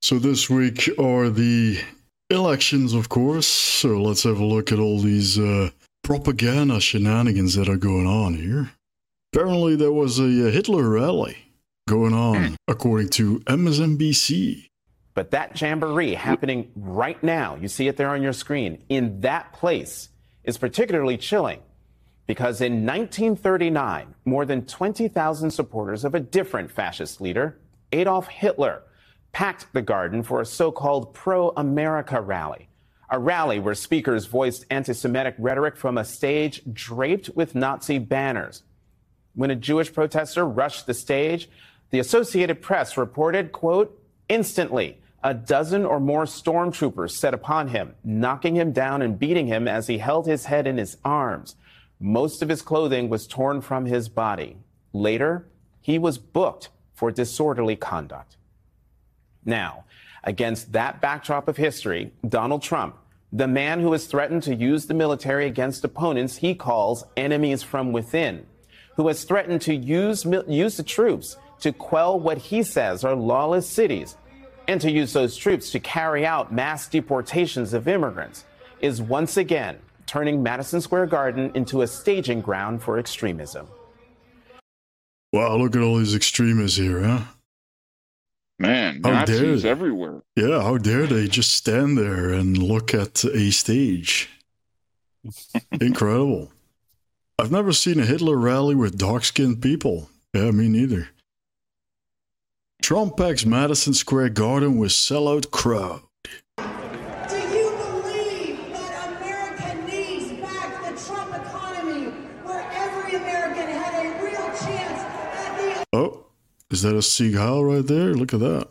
So this week are the elections, of course. So let's have a look at all these propaganda shenanigans that are going on here. Apparently there was a Hitler rally going on, according to MSNBC. But that jamboree happening right now, you see it there on your screen, in that place is particularly chilling because in 1939, more than 20,000 supporters of a different fascist leader, Adolf Hitler, packed the garden for a so-called pro-America rally. A rally where speakers voiced anti-Semitic rhetoric from a stage draped with Nazi banners. When a Jewish protester rushed the stage, the Associated Press reported, quote, instantly, a dozen or more stormtroopers set upon him, knocking him down and beating him as he held his head in his arms. Most of his clothing was torn from his body. Later, he was booked for disorderly conduct. Now, against that backdrop of history, Donald Trump, the man who has threatened to use the military against opponents he calls enemies from within, who has threatened to use the troops to quell what he says are lawless cities, and to use those troops to carry out mass deportations of immigrants, is once again turning Madison Square Garden into a staging ground for extremism. Wow, look at all these extremists here, huh? Man, Nazis everywhere. Yeah, how dare they just stand there and look at a stage? Incredible. I've never seen a Hitler rally with dark-skinned people. Yeah, me neither. Trump packs Madison Square Garden with sellout crowd. Do you believe that America needs back the Trump economy, where every American had a real chance at the... Oh, is that a Sieg Heil right there? Look at that.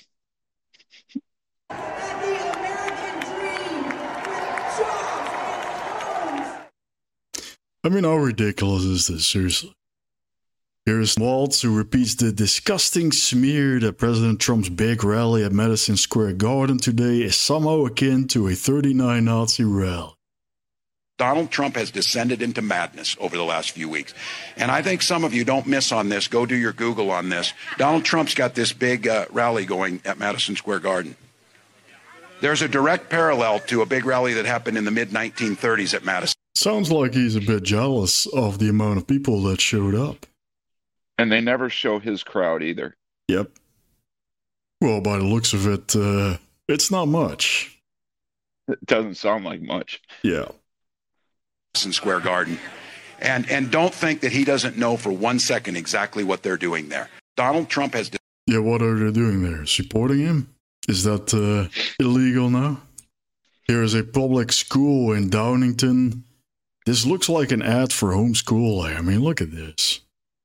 At the American dream, with jobs and homes. I mean, how ridiculous is this, seriously? Here's Waltz, who repeats the disgusting smear that President Trump's big rally at Madison Square Garden today is somehow akin to a 39 Nazi rally. Donald Trump has descended into madness over the last few weeks. And I think some of you don't miss on this. Go do your Google on this. Donald Trump's got this big rally going at Madison Square Garden. There's a direct parallel to a big rally that happened in the mid-1930s at Madison. Sounds like he's a bit jealous of the amount of people that showed up. And they never show his crowd either. Yep. Well, by the looks of it, it's not much. It doesn't sound like much. Yeah. Madison Square Garden. And don't think that he doesn't know for 1 second exactly what they're doing there. Donald Trump has... Yeah, what are they doing there? Supporting him? Is that illegal now? Here is a public school in Downington. This looks like an ad for homeschooling. I mean, look at this.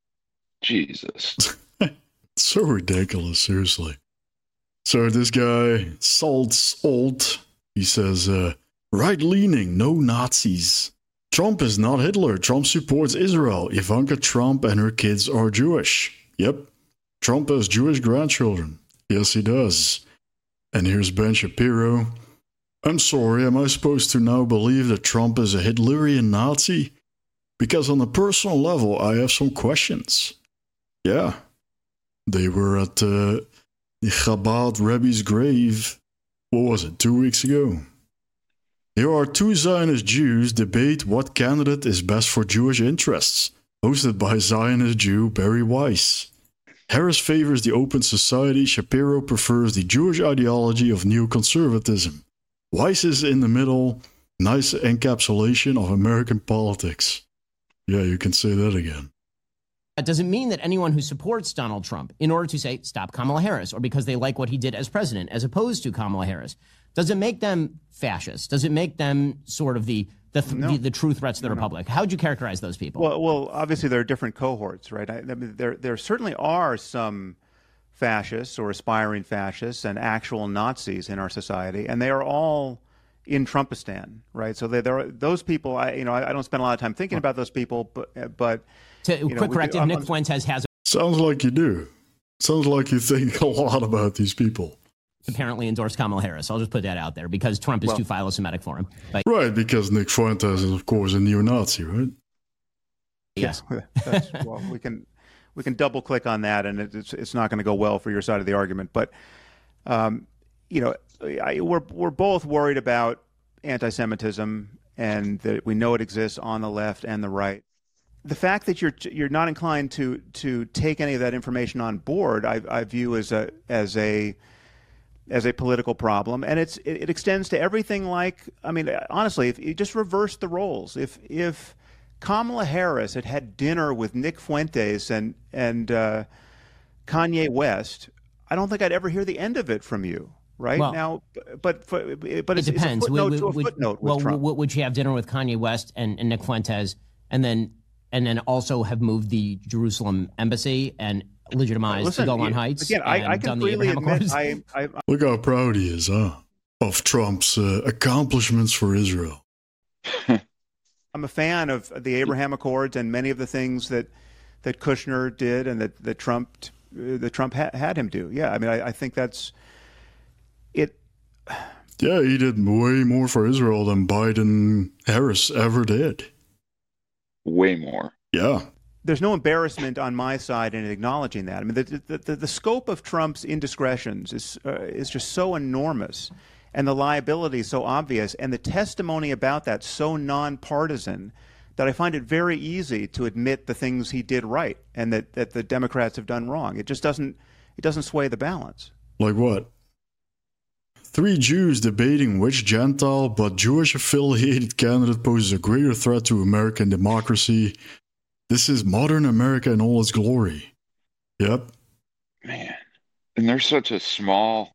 Jesus. It's so ridiculous, seriously. So this guy, Salt's Old, he says, right-leaning, no Nazis. Trump is not Hitler. Trump supports Israel. Ivanka Trump and her kids are Jewish. Yep. Trump has Jewish grandchildren. Yes, he does. And here's Ben Shapiro. I'm sorry, am I supposed to now believe that Trump is a Hitlerian Nazi? Because on a personal level, I have some questions. Yeah. They were at the Chabad Rebbe's grave, what was it, 2 weeks ago? Here are two Zionist Jews debate what candidate is best for Jewish interests, hosted by Zionist Jew Barry Weiss. Harris favors the open society, Shapiro prefers the Jewish ideology of neoconservatism. Weiss is in the middle, nice encapsulation of American politics. Yeah, you can say that again. That doesn't mean that anyone who supports Donald Trump in order to say, stop Kamala Harris, or because they like what he did as president, as opposed to Kamala Harris, does it make them fascists? Does it make them sort of the true threats to the Republic? How would you characterize those people? Well, obviously there are different cohorts, right? I mean, there certainly are some fascists or aspiring fascists and actual Nazis in our society, and they are all in Trumpistan, right? So there are those people. I don't spend a lot of time thinking about those people, but quick corrective: Nick Fuentes has sounds like you do. Sounds like you think a lot about these people. Apparently endorsed Kamala Harris. I'll just put that out there because Trump is too philo-Semitic for him. But, right, because Nick Fuentes is, of course, a neo-Nazi, right? Yes. Well, we can double click on that, and it's not going to go well for your side of the argument. But we're both worried about anti-Semitism, and that we know it exists on the left and the right. The fact that you're not inclined to take any of that information on board, I view as a political problem, and it extends to everything. Like, I mean, honestly, if you just reverse the roles, if Kamala Harris had dinner with Nick Fuentes and Kanye West, I don't think I'd ever hear the end of it from you. Right now, but it depends. It's a footnote to a footnote with Trump. Would you have dinner with Kanye West and Nick Fuentes, and then also have moved the Jerusalem embassy and legitimized the Golan Heights? Again, I can freely admit, look how proud he is, of Trump's accomplishments for Israel. I'm a fan of the Abraham Accords and many of the things that Kushner did and that Trump had him do. Yeah, I mean, I think that's it. Yeah, he did way more for Israel than Biden-Harris ever did. Way more. Yeah. There's no embarrassment on my side in acknowledging that. I mean, the scope of Trump's indiscretions is just so enormous, and the liability so obvious, and the testimony about that so nonpartisan, that I find it very easy to admit the things he did right and that the Democrats have done wrong. It just doesn't sway the balance. Like what? 3 Jews debating which Gentile but Jewish-affiliated candidate poses a greater threat to American democracy. This is modern America in all its glory. Yep. Man. And there's such a small,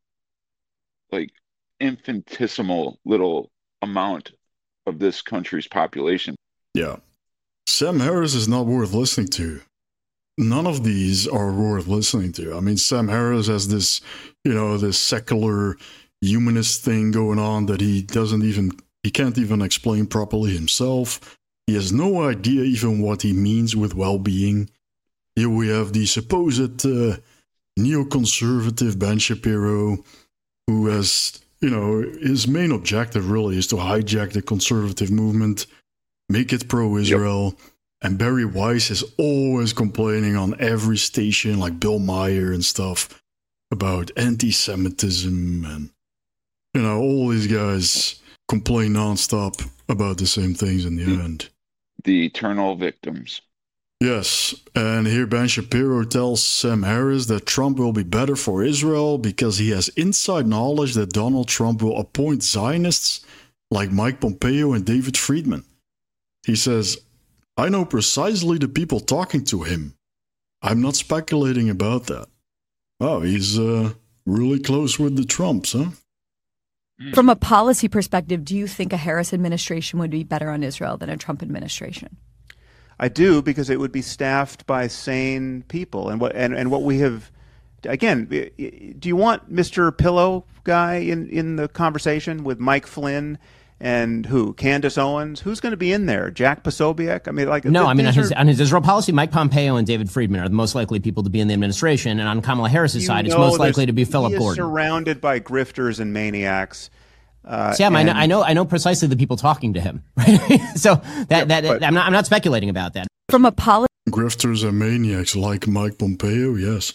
infinitesimal little amount of this country's population. Yeah. Sam Harris is not worth listening to. None of these are worth listening to. I mean, Sam Harris has this, this secular humanist thing going on that he can't even explain properly himself. He has no idea even what he means with well-being. Here we have the supposed neoconservative Ben Shapiro, who has, his main objective really is to hijack the conservative movement, make it pro-Israel. Yep. And Barry Weiss is always complaining on every station, like Bill Maher and stuff, about anti-Semitism, and all these guys complain nonstop about the same things in the end. The eternal victims. Yes, and here Ben Shapiro tells Sam Harris that Trump will be better for Israel because he has inside knowledge that Donald Trump will appoint Zionists like Mike Pompeo and David Friedman. He says, I know precisely the people talking to him. I'm not speculating about that. Oh, he's really close with the Trumps, huh? From a policy perspective, do you think a Harris administration would be better on Israel than a Trump administration? I do, because it would be staffed by sane people. And what we have, again, do you want Mr. Pillow guy in the conversation with Mike Flynn and who? Candace Owens? Who's going to be in there? Jack Posobiec? I mean, on his Israel policy, Mike Pompeo and David Friedman are the most likely people to be in the administration, and on Kamala Harris's side, it's most likely to be Philip Gordon. Surrounded by grifters and maniacs. Sam, I know precisely the people talking to him. Right? So I'm not speculating about that. From a policy, grifters and maniacs like Mike Pompeo, yes.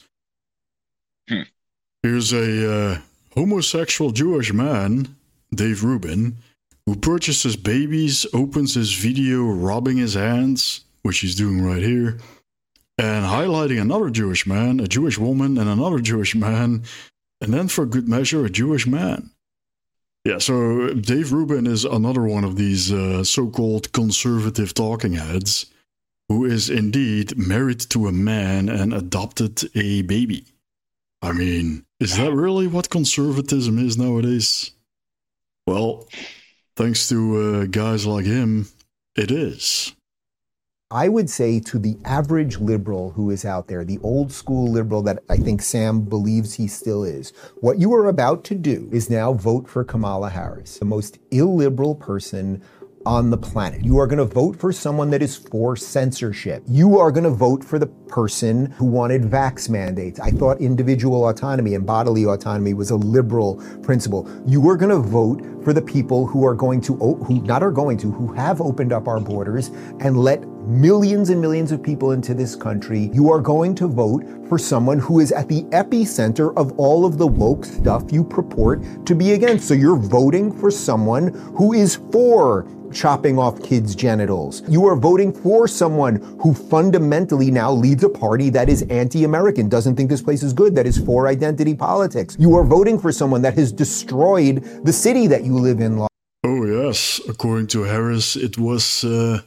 Here's a homosexual Jewish man, Dave Rubin, who purchases babies, opens his video rubbing his hands, which he's doing right here, and highlighting another Jewish man, a Jewish woman, and another Jewish man, and then for good measure, a Jewish man. Yeah, so Dave Rubin is another one of these so-called conservative talking heads who is indeed married to a man and adopted a baby. I mean, is that really what conservatism is nowadays? Well, thanks to guys like him, it is. I would say to the average liberal who is out there, the old school liberal that I think Sam believes he still is, what you are about to do is now vote for Kamala Harris, the most illiberal person on the planet. You are going to vote for someone that is for censorship. You are going to vote for the person who wanted vax mandates. I thought individual autonomy and bodily autonomy was a liberal principle. You are going to vote for the people who are going to, who have opened up our borders and let millions and millions of people into this country, you are going to vote for someone who is at the epicenter of all of the woke stuff you purport to be against. So you're voting for someone who is for chopping off kids' genitals. You are voting for someone who fundamentally now leads a party that is anti-American, doesn't think this place is good, that is for identity politics. You are voting for someone that has destroyed the city that you live in. Oh, yes. According to Harris, it was,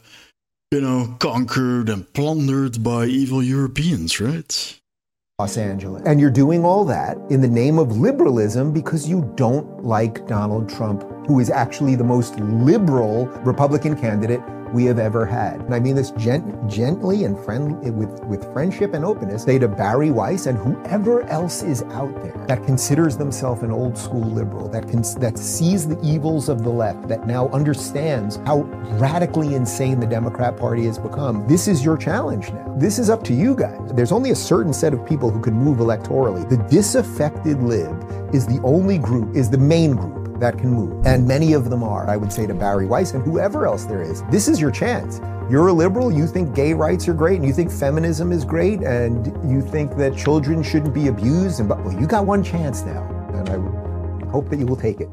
conquered and plundered by evil Europeans, right? Los Angeles. And you're doing all that in the name of liberalism because you don't like Donald Trump, who is actually the most liberal Republican candidate we have ever had. And I mean this gently and friendly, with friendship and openness. Say to Barry Weiss and whoever else is out there that considers themselves an old school liberal, that sees the evils of the left, that now understands how radically insane the Democrat Party has become. This is your challenge now. This is up to you guys. There's only a certain set of people who can move electorally. The disaffected lib is the main group that can move. And many of them are. I would say to Barry Weiss and whoever else there is, this is your chance. You're a liberal, you think gay rights are great, and you think feminism is great, and you think that children shouldn't be abused, well, you got one chance now, and I would hope that you will take it.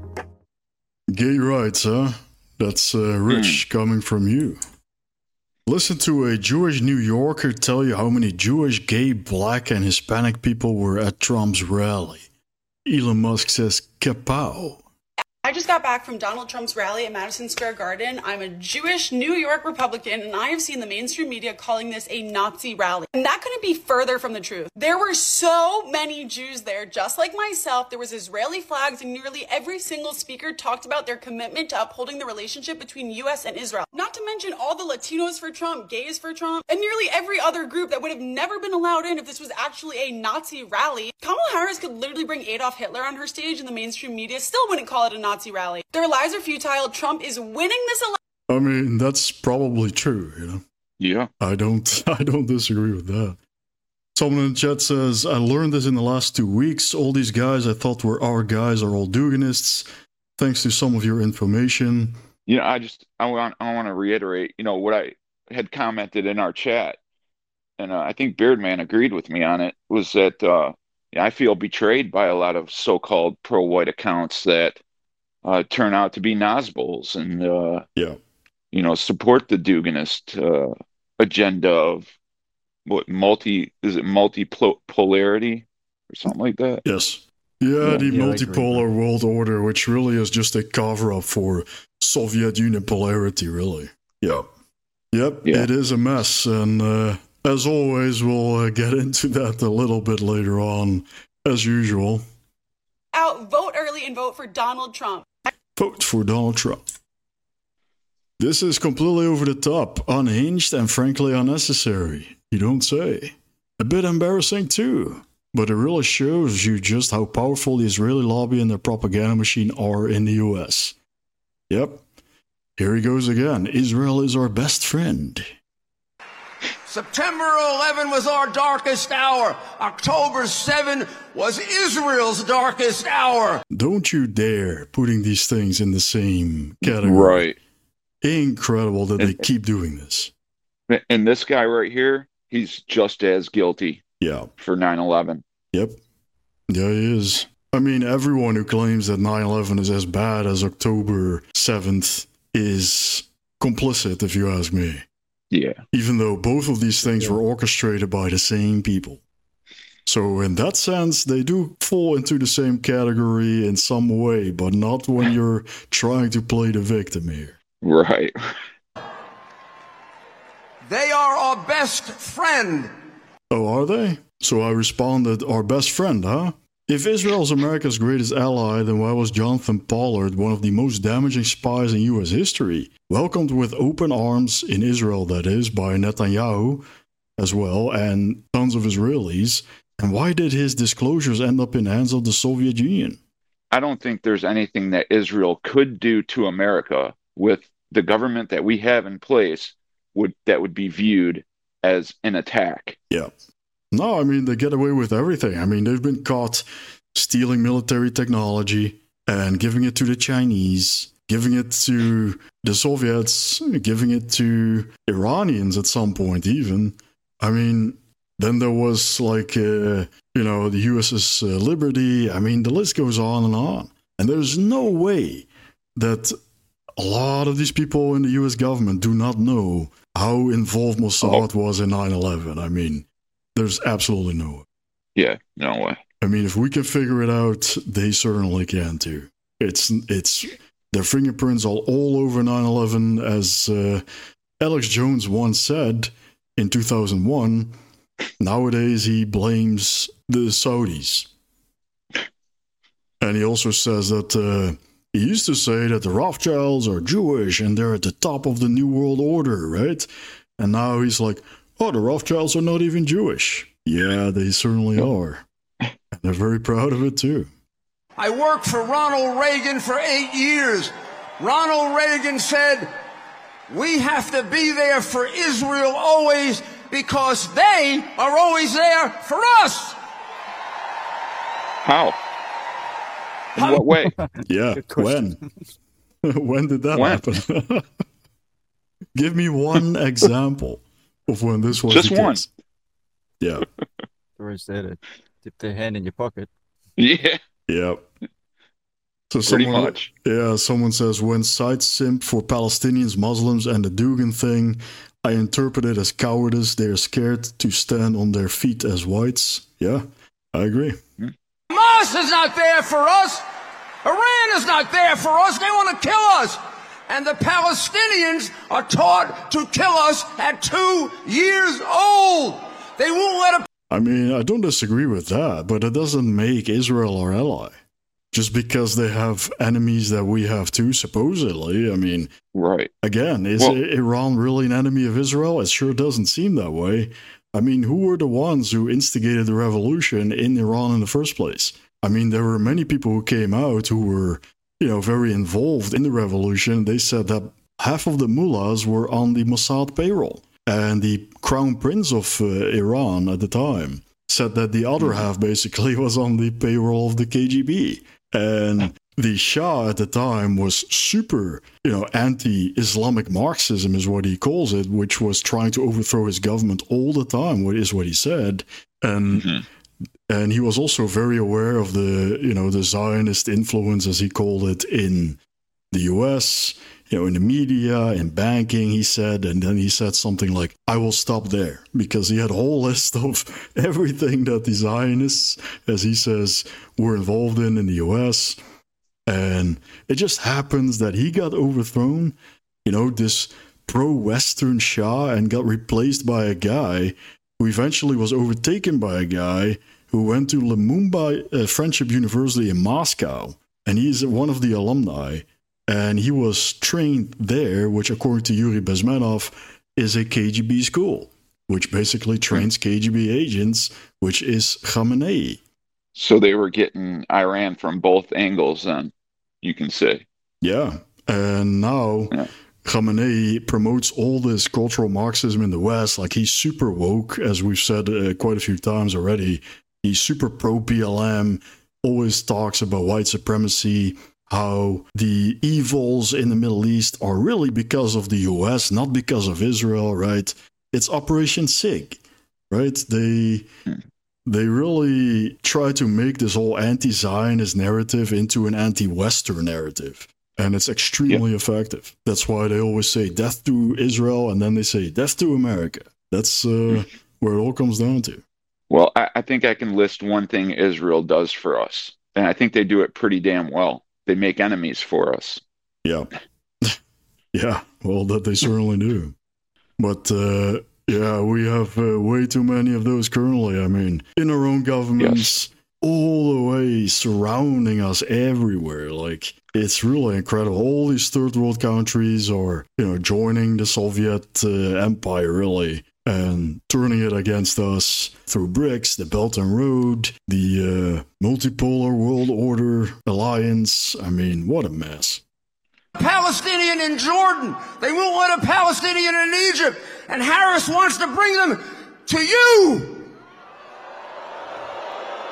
Gay rights, huh? That's rich coming from you. Listen to a Jewish New Yorker tell you how many Jewish, gay, black, and Hispanic people were at Trump's rally. Elon Musk says, kapow. I just got back from Donald Trump's rally at Madison Square Garden. I'm a Jewish New York Republican, and I have seen the mainstream media calling this a Nazi rally. And that couldn't be further from the truth. There were so many Jews there, just like myself. There was Israeli flags, and nearly every single speaker talked about their commitment to upholding the relationship between U.S. and Israel. Not to mention all the Latinos for Trump, gays for Trump, and nearly every other group that would have never been allowed in if this was actually a Nazi rally. Kamala Harris could literally bring Adolf Hitler on her stage, and the mainstream media still wouldn't call it a Nazi rally. Their lies are futile. Trump is winning this election. I mean, that's probably true, Yeah. I don't disagree with that. Someone in the chat says, I learned this in the last 2 weeks. All these guys I thought were our guys are all Duganists. Thanks to some of your information. I want to reiterate, what I had commented in our chat, and I think Beardman agreed with me on it, was that I feel betrayed by a lot of so-called pro-white accounts that turn out to be Nazbols and support the Duganist agenda of multipolarity or something like that. Yes. Yeah, the multipolar world order, which really is just a cover-up for Soviet Union polarity, really. Yep, it is a mess, and as always, we'll get into that a little bit later on, as usual. Out, vote early and vote for Donald Trump. Vote for Donald Trump. This is completely over the top, unhinged, and frankly unnecessary. You don't say. A bit embarrassing too, but it really shows you just how powerful the Israeli lobby and their propaganda machine are in the US. Yep, here he goes again. Israel is our best friend. September 11 was our darkest hour. October 7 was Israel's darkest hour. Don't you dare putting these things in the same category. Right. Incredible that they keep doing this. And this guy right here, he's just as guilty. Yeah. For 9/11. Yep. Yeah, he is. I mean, everyone who claims that 9/11 is as bad as October 7th is complicit, if you ask me. Yeah. Even though both of these things were orchestrated by the same people. So in that sense, they do fall into the same category in some way, but not when you're trying to play the victim here. Right. They are our best friend. Oh, are they? So I responded, our best friend, huh? If Israel's America's greatest ally, then why was Jonathan Pollard, one of the most damaging spies in U.S. history, welcomed with open arms in Israel, that is, by Netanyahu as well, and tons of Israelis? And why did his disclosures end up in the hands of the Soviet Union? I don't think there's anything that Israel could do to America with the government that we have in place that would be viewed as an attack. Yeah. No, I mean, they get away with everything. I mean, they've been caught stealing military technology and giving it to the Chinese, giving it to the Soviets, giving it to Iranians at some point even. I mean, then there was like, the USS Liberty. I mean, the list goes on and on. And there's no way that a lot of these people in the US government do not know how involved Mossad was in 9/11. I mean, there's absolutely no way. Yeah, no way. I mean, if we can figure it out, they certainly can too. It's their fingerprints are all over 9/11, as Alex Jones once said in 2001. Nowadays, he blames the Saudis. And he also says that he used to say that the Rothschilds are Jewish and they're at the top of the New World Order, right? And now he's like, oh, the Rothschilds are not even Jewish. Yeah, they certainly are. And they're very proud of it, too. I worked for Ronald Reagan for 8 years. Ronald Reagan said, we have to be there for Israel always because they are always there for us. How? In what way? Yeah, when? When did that happen? Give me one example of when this was just the one. case. Yeah. Or instead, dip their hand in your pocket. Yeah. Yeah. So pretty much. Yeah, someone says, when sites simp for Palestinians, Muslims, and the Dugan thing, I interpret it as cowardice. They are scared to stand on their feet as whites. Yeah, I agree. Hamas is not there for us. Iran is not there for us. They want to kill us. And the Palestinians are taught to kill us at 2 years old. They won't let a... I mean, I don't disagree with that, but it doesn't make Israel our ally. Just because they have enemies that we have too, supposedly. I mean, right. Again, is Iran really an enemy of Israel? It sure doesn't seem that way. I mean, who were the ones who instigated the revolution in Iran in the first place? I mean, there were many people who came out who were, very involved in the revolution. They said that half of the mullahs were on the Mossad payroll. And the crown prince of Iran at the time said that the other half basically was on the payroll of the KGB. And the Shah at the time was super, anti-Islamic Marxism is what he calls it, which was trying to overthrow his government all the time, is what he said. And and he was also very aware of the, the Zionist influence, as he called it, in the US, in the media, in banking, he said. And then he said something like, I will stop there, because he had a whole list of everything that the Zionists, as he says, were involved in the US. And it just happens that he got overthrown, this pro-Western Shah, and got replaced by a guy who eventually was overtaken by a guy who went to Lumumba Friendship University in Moscow. And he's one of the alumni. And he was trained there, which, according to Yuri Bezmenov, is a KGB school, which basically trains KGB agents, which is Khamenei. So they were getting Iran from both angles, then, you can say. Yeah. And now Khamenei promotes all this cultural Marxism in the West. Like, he's super woke, as we've said quite a few times already. He's super pro-BLM, always talks about white supremacy, how the evils in the Middle East are really because of the US, not because of Israel, right? It's Operation SIG, right? They really try to make this whole anti-Zionist narrative into an anti-Western narrative. And it's extremely effective. That's why they always say death to Israel, and then they say death to America. That's where it all comes down to. Well, I think I can list one thing Israel does for us. And I think they do it pretty damn well. They make enemies for us. Yeah. Yeah, well, that they certainly do. But, we have way too many of those currently. I mean, in our own governments, all the way surrounding us everywhere. Like, it's really incredible. All these third world countries are, joining the Soviet empire, really, and turning it against us through BRICS, the Belt and Road, the multipolar world order alliance. I mean, what a mess. Palestinian in Jordan. They won't let a Palestinian in Egypt. And Harris wants to bring them to you.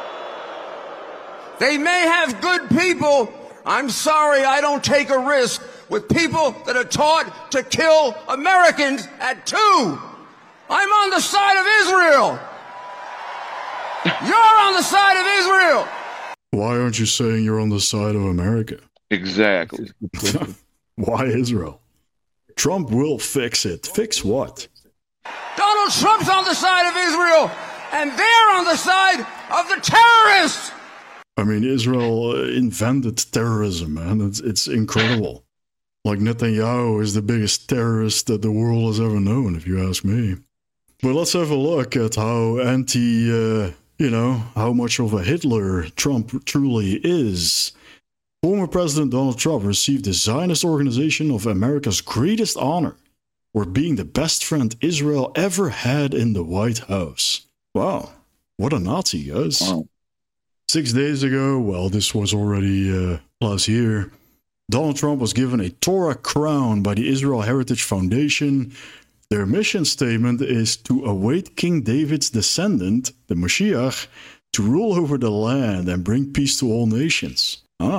They may have good people. I'm sorry, I don't take a risk. with people that are taught to kill Americans at 2. I'm on the side of Israel. You're on the side of Israel. Why aren't you saying you're on the side of America? Exactly. Why Israel? Trump will fix it. Fix what? Donald Trump's on the side of Israel, and they're on the side of the terrorists. I mean, Israel invented terrorism, man. It's incredible. Like, Netanyahu is the biggest terrorist that the world has ever known, if you ask me. But let's have a look at how how much of a Hitler Trump truly is. Former President Donald Trump received the Zionist Organization of America's greatest honor for being the best friend Israel ever had in the White House. Wow, what a Nazi, guys. Wow. 6 days ago, well, this was already last year, Donald Trump was given a Torah crown by the Israel Heritage Foundation. Their mission statement is to await King David's descendant, the Mashiach, to rule over the land and bring peace to all nations.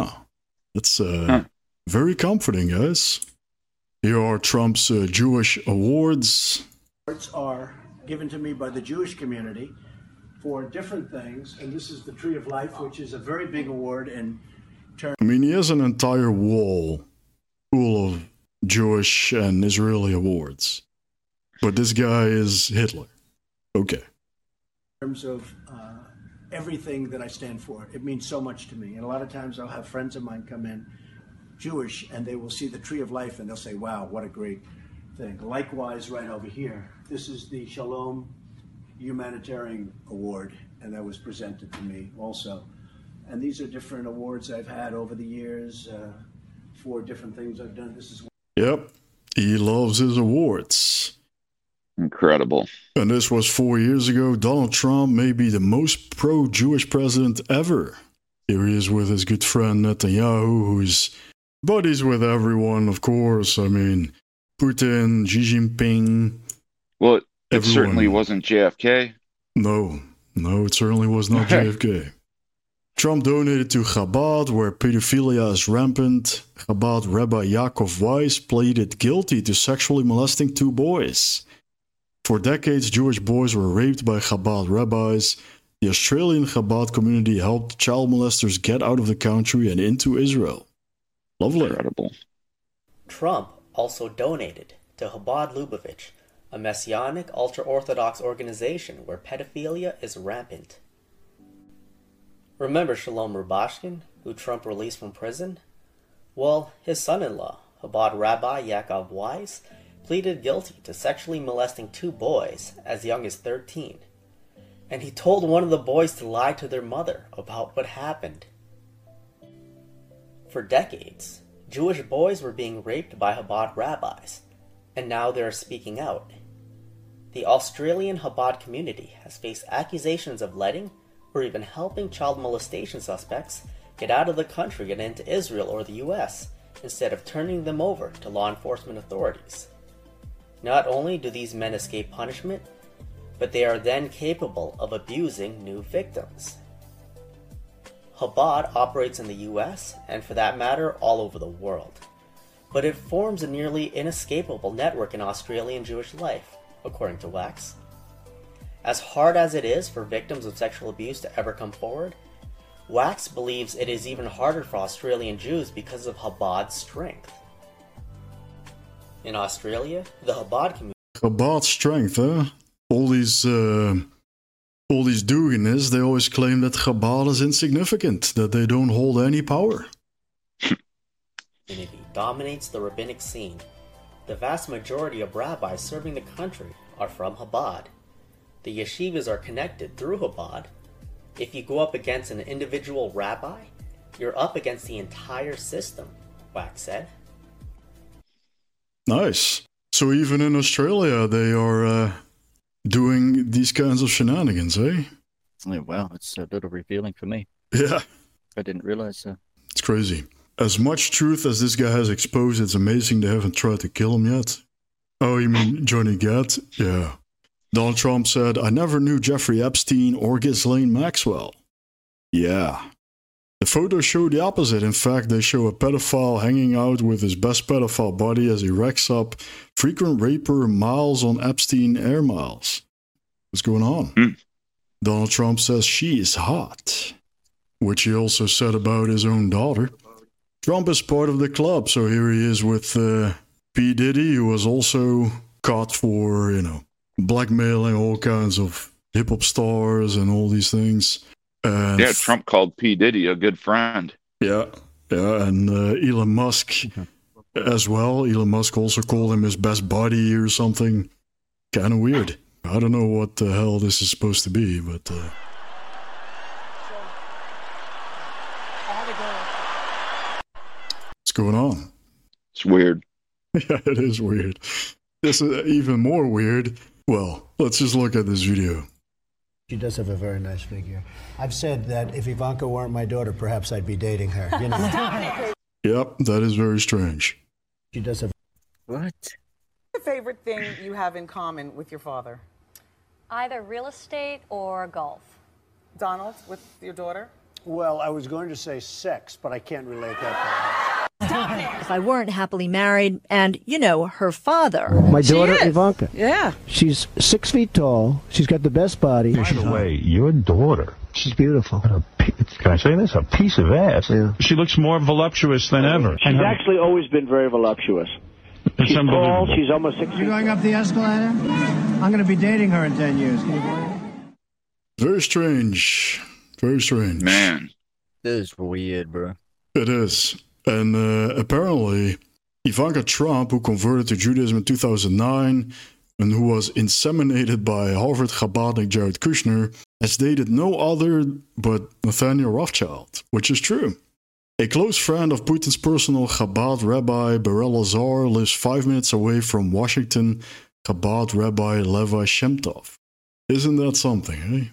That's very comforting, guys. Here are Trump's Jewish awards. Awards are given to me by the Jewish community for different things, and this is the Tree of Life, which is a very big award in terms. I mean, he has an entire wall full of Jewish and Israeli awards. But this guy is Hitler. Okay. In terms of everything that I stand for. It means so much to me. And a lot of times I'll have friends of mine come in, Jewish, and they will see the Tree of Life and they'll say, wow, what a great thing. Likewise, right over here, this is the Shalom Humanitarian Award, and that was presented to me also. And these are different awards I've had over the years for different things I've done. This is. Yep, he loves his awards. Incredible. And this was 4 years ago. Donald Trump may be the most pro-Jewish president ever. Here he is with his good friend Netanyahu, who's buddies with everyone, of course. I mean, Putin, Xi Jinping. Well, it everyone. Certainly wasn't JFK. No, it certainly was not JFK. Trump donated to Chabad, where pedophilia is rampant. Chabad Rabbi Yaakov Weiss pleaded guilty to sexually molesting 2 boys. For decades, Jewish boys were raped by Chabad rabbis. The Australian Chabad community helped child molesters get out of the country and into Israel. Lovely. Incredible. Trump also donated to Chabad Lubavitch, a messianic ultra-Orthodox organization where pedophilia is rampant. Remember Shalom Rubashkin, who Trump released from prison? Well, his son-in-law, Chabad Rabbi Yaakov Weiss, pleaded guilty to sexually molesting 2 boys as young as 13. And he told one of the boys to lie to their mother about what happened. For decades, Jewish boys were being raped by Chabad rabbis, and now they are speaking out. The Australian Chabad community has faced accusations of letting or even helping child molestation suspects get out of the country and into Israel or the US, instead of turning them over to law enforcement authorities. Not only do these men escape punishment, but they are then capable of abusing new victims. Chabad operates in the US, and for that matter, all over the world. But it forms a nearly inescapable network in Australian Jewish life, according to Wax. As hard as it is for victims of sexual abuse to ever come forward, Wax believes it is even harder for Australian Jews because of Chabad's strength. In Australia, the Chabad community... Chabad strength, huh? All these doings, they always claim that Chabad is insignificant, that they don't hold any power. ...community dominates the rabbinic scene. The vast majority of rabbis serving the country are from Chabad. The yeshivas are connected through Chabad. If you go up against an individual rabbi, you're up against the entire system, Wax said. Nice. So even in Australia, they are doing these kinds of shenanigans, eh? Oh, wow, it's a little revealing for me. Yeah. I didn't realize so. It's crazy. As much truth as this guy has exposed, it's amazing they haven't tried to kill him yet. Oh, you mean Johnny Gat? Yeah. Donald Trump said, I never knew Jeffrey Epstein or Ghislaine Maxwell. Yeah. The photos show the opposite. In fact, they show a pedophile hanging out with his best pedophile buddy as he racks up frequent raper miles on Epstein air miles. What's going on? Donald Trump says she is hot, which he also said about his own daughter. Trump is part of the club, so here he is with P. Diddy, who was also caught for, blackmailing all kinds of hip-hop stars and all these things. And yeah, Trump called P. Diddy a good friend. Yeah, and Elon Musk as well. Elon Musk also called him his best buddy or something. Kind of weird. I don't know what the hell this is supposed to be, but... What's going on? It's weird. Yeah, it is weird. This is even more weird. Well, let's just look at this video. She does have a very nice figure. I've said that if Ivanka weren't my daughter, perhaps I'd be dating her. You know. Yep, that is very strange. She does have... What? What's the favorite thing you have in common with your father? Either real estate or golf. Donald, with your daughter? Well, I was going to say sex, but I can't relate that. If I weren't happily married and, her father. My daughter, Ivanka. Yeah. She's 6 feet tall. She's got the best body. By the way, your daughter. She's beautiful. Can I say this? A piece of ass. Yeah. She looks more voluptuous than ever. She's actually always been very voluptuous. She's tall. She's almost 6 feet. You going up the escalator? I'm going to be dating her in 10 years. Can you believe it? Very strange. Very strange. Man. This is weird, bro. It is. And apparently, Ivanka Trump, who converted to Judaism in 2009 and who was inseminated by Harvard Chabadnik Jared Kushner, has dated no other but Nathaniel Rothschild, which is true. A close friend of Putin's personal Chabad Rabbi Berel Lazar lives 5 minutes away from Washington Chabad Rabbi Levi Shemtov. Isn't that something,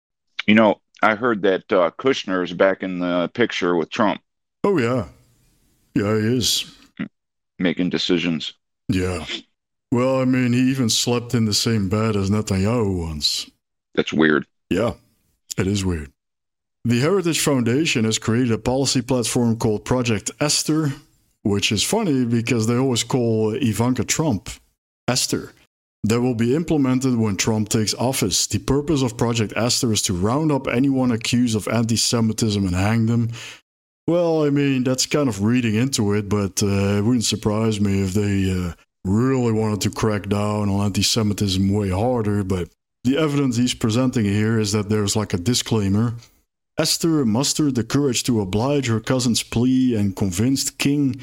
eh? I heard that Kushner is back in the picture with Trump. Oh, yeah. Yeah, he is. Making decisions. Yeah. Well, I mean, he even slept in the same bed as Netanyahu once. That's weird. Yeah, it is weird. The Heritage Foundation has created a policy platform called Project Esther, which is funny because they always call Ivanka Trump Esther. That will be implemented when Trump takes office. The purpose of Project Esther is to round up anyone accused of anti-Semitism and hang them. Well, I mean, that's kind of reading into it, but it wouldn't surprise me if they really wanted to crack down on anti-Semitism way harder. But the evidence he's presenting here is that there's like a disclaimer. Esther mustered the courage to oblige her cousin's plea and convinced King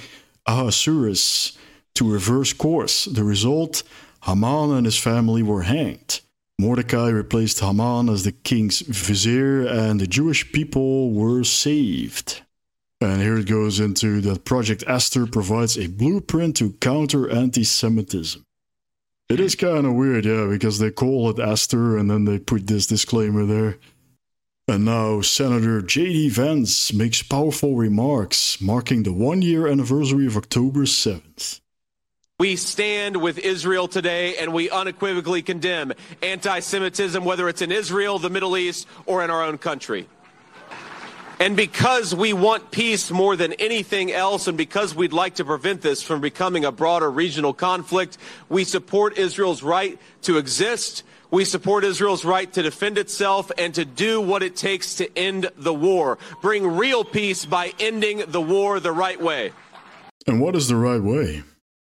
Ahasuerus to reverse course. The result, Haman and his family were hanged. Mordecai replaced Haman as the king's vizier, and the Jewish people were saved. And here it goes into that Project Esther provides a blueprint to counter anti-Semitism. It is kind of weird, yeah, because they call it Esther and then they put this disclaimer there. And now Senator J.D. Vance makes powerful remarks marking the 1-year anniversary of October 7th. We stand with Israel today and we unequivocally condemn anti-Semitism, whether it's in Israel, the Middle East, or in our own country. And because we want peace more than anything else, and because we'd like to prevent this from becoming a broader regional conflict, we support Israel's right to exist. We support Israel's right to defend itself and to do what it takes to end the war. Bring real peace by ending the war the right way. And what is the right way?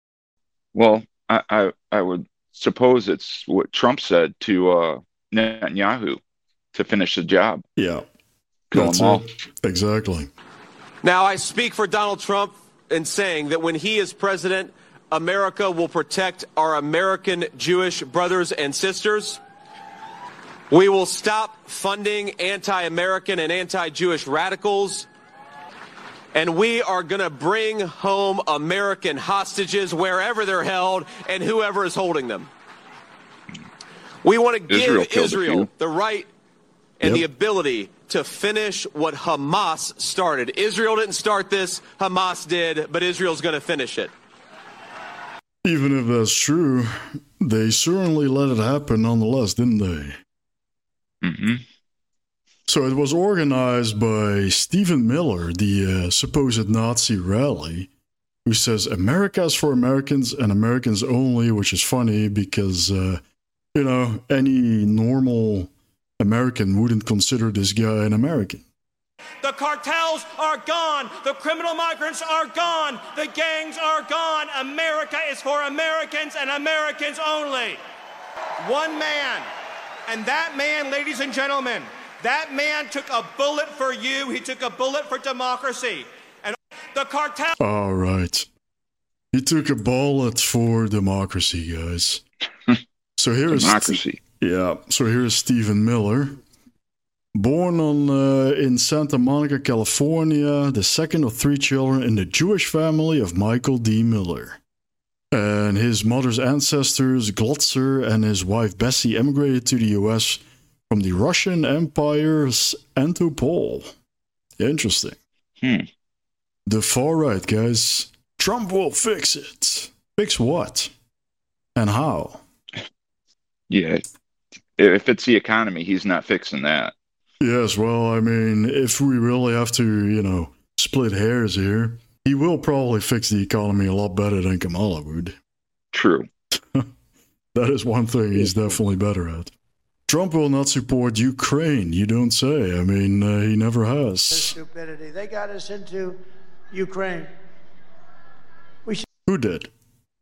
Well, I would suppose it's what Trump said to Netanyahu to finish the job. Yeah. Kill them all. Exactly. Now, I speak for Donald Trump in saying that when he is president, America will protect our American Jewish brothers and sisters. We will stop funding anti-American and anti-Jewish radicals. And we are going to bring home American hostages wherever they're held and whoever is holding them. We want to give Israel the right and the ability to finish what Hamas started. Israel didn't start this, Hamas did, but Israel's going to finish it. Even if that's true, they certainly let it happen nonetheless, didn't they? Mm-hmm. So it was organized by Stephen Miller, the supposed Nazi rally, who says America's for Americans and Americans only, which is funny because, any normal American wouldn't consider this guy an American. The cartels are gone. The criminal migrants are gone. The gangs are gone. America is for Americans and Americans only. One man. And that man, ladies and gentlemen, that man took a bullet for you. He took a bullet for democracy. And the cartel... All right. He took a bullet for democracy, guys. So here is... Democracy. So here's Stephen Miller. Born in Santa Monica, California, the second of 3 children in the Jewish family of Michael D. Miller. And his mother's ancestors, Glotzer, and his wife Bessie emigrated to the U.S. from the Russian Empire's Antopol. Interesting. The far right, guys. Trump will fix it. Fix what? And how? Yeah. If it's the economy, he's not fixing that. Yes, well, I mean, if we really have to, split hairs here, he will probably fix the economy a lot better than Kamala would. True. That is one thing he's definitely better at. Trump will not support Ukraine, you don't say. I mean, he never has. Stupidity. They got us into Ukraine. Who did?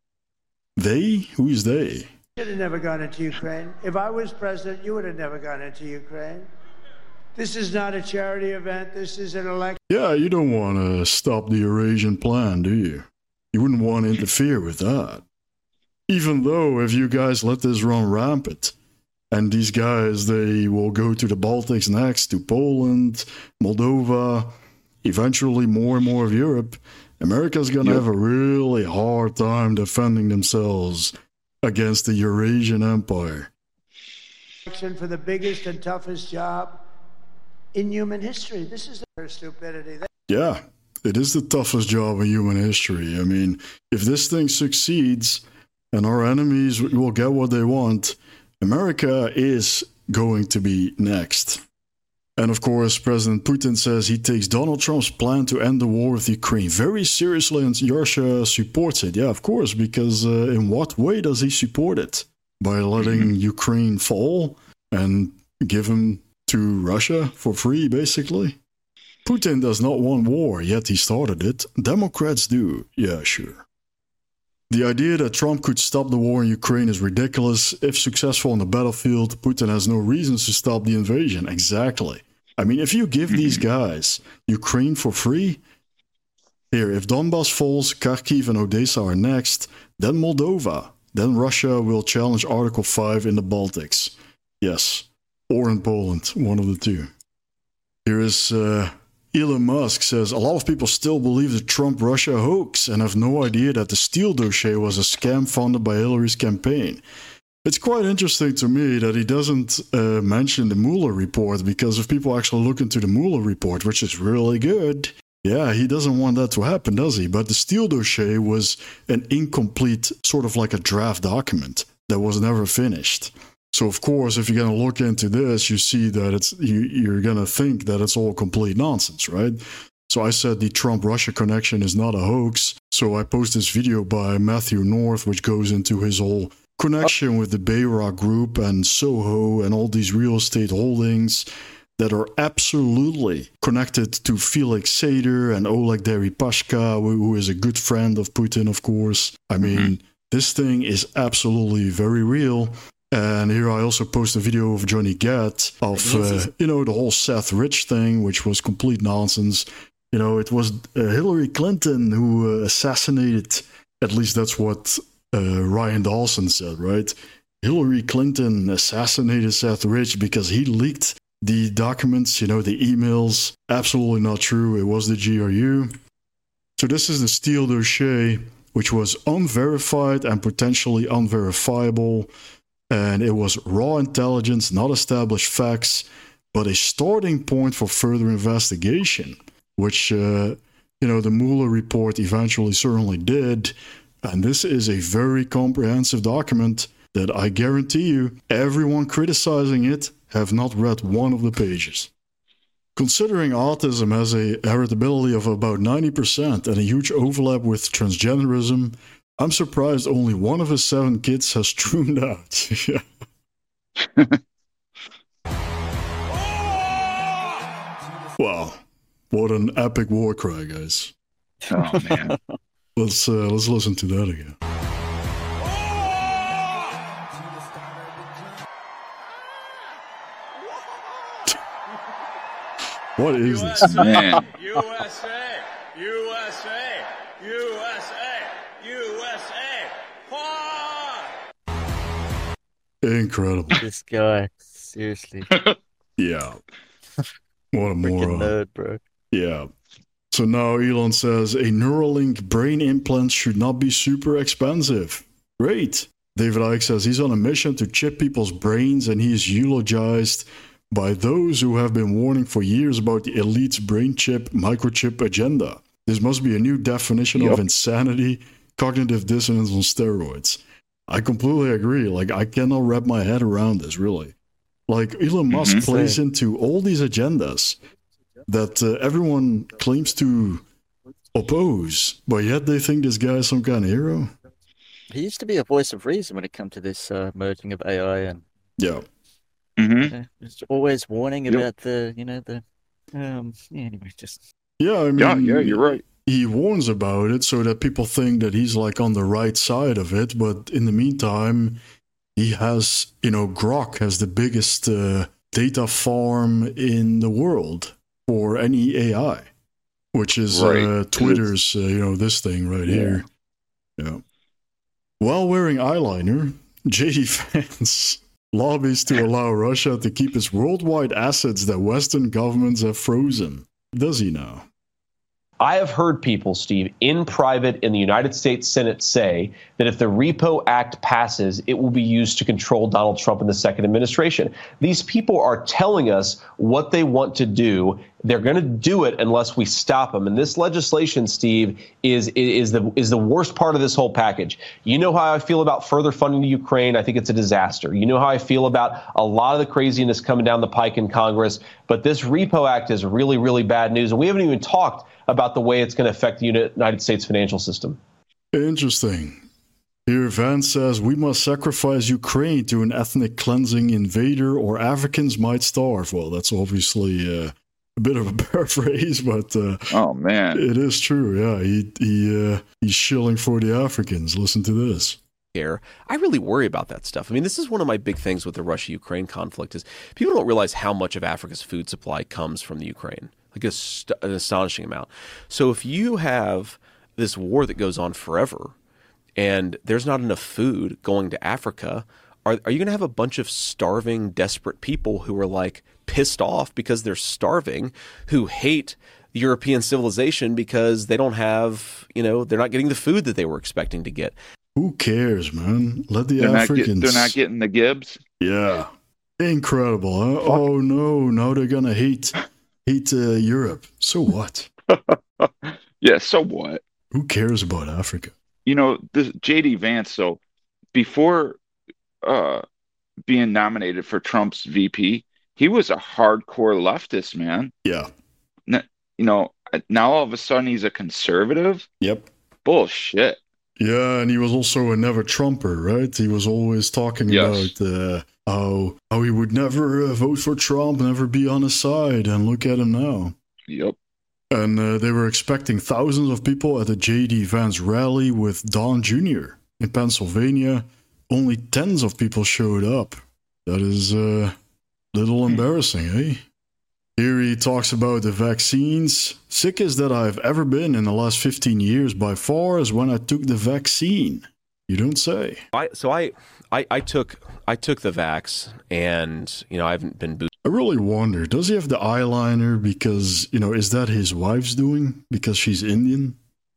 They? Who is they? You should have never gone into Ukraine. If I was president, you would have never gone into Ukraine. This is not a charity event. This is an election. Yeah, you don't want to stop the Eurasian plan, do you? You wouldn't want to interfere with that. Even though if you guys let this run rampant, and these guys, they will go to the Baltics next, to Poland, Moldova, eventually more and more of Europe, America's going to have a really hard time defending themselves against the Eurasian Empire. For the biggest and toughest job in human history. This is their stupidity. Yeah, it is the toughest job in human history. I mean, if this thing succeeds and our enemies will get what they want, America is going to be next. And of course, President Putin says he takes Donald Trump's plan to end the war with Ukraine very seriously, and Russia supports it. Yeah, of course, because in what way does he support it? By letting Ukraine fall and give him to Russia for free, basically? Putin does not want war, yet he started it. Democrats do. Yeah, sure. The idea that Trump could stop the war in Ukraine is ridiculous. If successful on the battlefield, Putin has no reasons to stop the invasion. Exactly. I mean, if you give these guys Ukraine for free, here, if Donbass falls, Kharkiv and Odessa are next, then Moldova, then Russia will challenge Article 5 in the Baltics. Yes. Or in Poland, one of the two. Here is Elon Musk says, a lot of people still believe the Trump-Russia hoax and have no idea that the Steele dossier was a scam funded by Hillary's campaign. It's quite interesting to me that he doesn't mention the Mueller report, because if people actually look into the Mueller report, which is really good, yeah, he doesn't want that to happen, does he? But the Steele dossier was an incomplete, sort of like a draft document that was never finished. So, of course, if you're going to look into this, you see that you're going to think that it's all complete nonsense, right? So I said the Trump-Russia connection is not a hoax. So I post this video by Matthew North, which goes into his whole connection with the Bayrock Group and Soho and all these real estate holdings that are absolutely connected to Felix Sater and Oleg Deripaska, who is a good friend of Putin, of course. I mean, this thing is absolutely very real. And here I also post a video of Johnny Gatt of, the whole Seth Rich thing, which was complete nonsense. It was Hillary Clinton who assassinated, at least that's what Ryan Dawson said, right? Hillary Clinton assassinated Seth Rich because he leaked the documents, the emails. Absolutely not true. It was the GRU. So this is the Steele dossier, which was unverified and potentially unverifiable. And it was raw intelligence, not established facts, but a starting point for further investigation, which, the Mueller report eventually certainly did. And this is a very comprehensive document that I guarantee you, everyone criticizing it have not read one of the pages. Considering autism has a heritability of about 90% and a huge overlap with transgenderism, I'm surprised only one of his 7 kids has tuned out. Wow, what an epic war cry, guys. Oh, man. Let's listen to that again. What is this? Man. USA, USA, USA, USA. Incredible. This guy, seriously. Yeah. What a moron. Nerd, bro. Yeah. So now Elon says a Neuralink brain implant should not be super expensive. Great. David Icke says he's on a mission to chip people's brains, and he is eulogized by those who have been warning for years about the elite's brain chip, microchip agenda. This must be a new definition of insanity, cognitive dissonance on steroids. I completely agree. Like, I cannot wrap my head around this, really. Like, Elon Musk plays into all these agendas that everyone claims to oppose, but yet they think this guy is some kind of hero. He used to be a voice of reason when it comes to this merging of AI and just always warning about the anyway, just I mean, you're right. He warns about it so that people think that he's like on the right side of it, but in the meantime, he has, Grok has the biggest data farm in the world for any AI, which is Twitter's, this thing right here. Yeah. While wearing eyeliner, JD Vance lobbies to allow Russia to keep its worldwide assets that Western governments have frozen. Does he now? I have heard people, Steve, in private in the United States Senate say that if the Repo Act passes, it will be used to control Donald Trump in the second administration. These people are telling us what they want to do. They're going to do it unless we stop them. And this legislation, Steve, is the worst part of this whole package. You know how I feel about further funding to Ukraine. I think it's a disaster. You know how I feel about a lot of the craziness coming down the pike in Congress. But this Repo Act is really, really bad news. And we haven't even talked about the way it's going to affect the United States financial system. Interesting. Here, Vance says, we must sacrifice Ukraine to an ethnic cleansing invader or Africans might starve. Well, that's obviously a bit of a paraphrase, but oh man, it is true. Yeah, he's shilling for the Africans. Listen to this. I really worry about that stuff. I mean, this is one of my big things with the Russia-Ukraine conflict is people don't realize how much of Africa's food supply comes from the Ukraine. Like an astonishing amount. So if you have this war that goes on forever and there's not enough food going to Africa, are you going to have a bunch of starving, desperate people who are like pissed off because they're starving, who hate European civilization because they don't have, they're not getting the food that they were expecting to get? Who cares, man? Let the they're Africans... they're not getting the Gibbs? Yeah. Incredible, huh? Oh, no. Now they're going to hate Europe. So what? Yeah, so what? Who cares about Africa? This JD Vance, so before being nominated for Trump's VP, he was a hardcore leftist, man. Yeah. Now all of a sudden he's a conservative? Yep. Bullshit. Yeah, and he was also a never Trumper, right? He was always talking about how he would never vote for Trump, never be on his side, and look at him now. Yep. And they were expecting thousands of people at the J.D. Vance rally with Don Jr. in Pennsylvania. Only tens of people showed up. That is a little embarrassing, eh? Here he talks about the vaccines. Sickest that I've ever been in the last 15 years by far is when I took the vaccine. You don't say. I took the vax, and I haven't been boosted. I really wonder, does he have the eyeliner because, is that his wife's doing? Because she's Indian?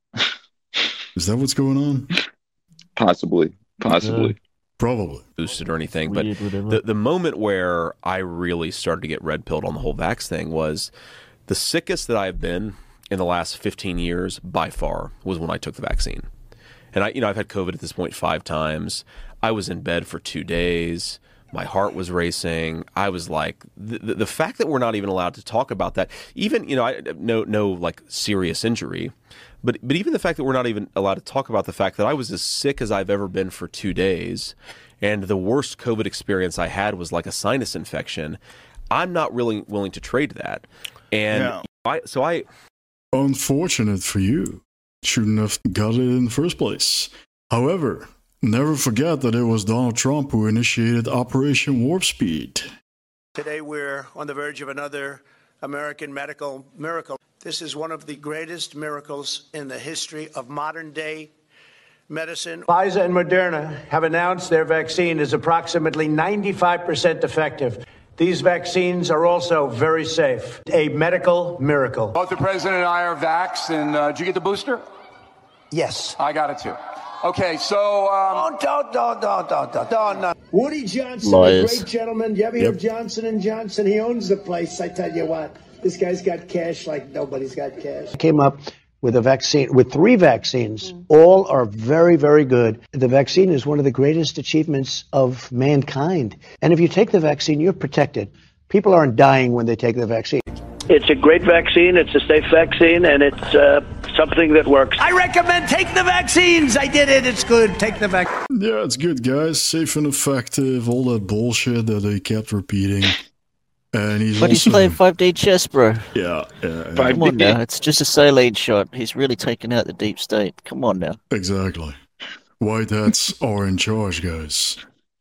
Is that what's going on? Possibly. Probably. Boosted or anything. But the moment where I really started to get red pilled on the whole vax thing was the sickest that I've been in the last 15 years by far was when I took the vaccine. And I've had COVID at this point 5 times. I was in bed for 2 days. My heart was racing. I was like, the fact that we're not even allowed to talk about that, even, no like serious injury, but even the fact that we're not even allowed to talk about the fact that I was as sick as I've ever been for 2 days, and the worst COVID experience I had was like a sinus infection. I'm not really willing to trade that. And unfortunate for you. Shouldn't have got it in the first place. However, never forget that it was Donald Trump who initiated Operation Warp Speed. Today we're on the verge of another American medical miracle. This is one of the greatest miracles in the history of modern-day medicine. Pfizer and Moderna have announced their vaccine is approximately 95% effective. These vaccines are also very safe. A medical miracle. Both the president and I are vaxxed, and did you get the booster? Yes. I got it too. Okay, so... Don't. Woody Johnson, Liars. a great gentleman. You ever hear of Johnson & Johnson? He owns the place. I tell you what, this guy's got cash like nobody's got cash. Came up with a vaccine, with 3 vaccines. All are very, very good. The vaccine is one of the greatest achievements of mankind. And if you take the vaccine, you're protected. People aren't dying when they take the vaccine. It's a great vaccine. It's a safe vaccine, and it's something that works. I recommend take the vaccines. I did it. It's good. Take the vaccine. Yeah, it's good, guys. Safe and effective. All that bullshit that they kept repeating. And he's playing 5D chess, bro. Yeah. Come on now. It's just a saline shot. He's really taken out the deep state. Come on now. Exactly. White hats are in charge, guys.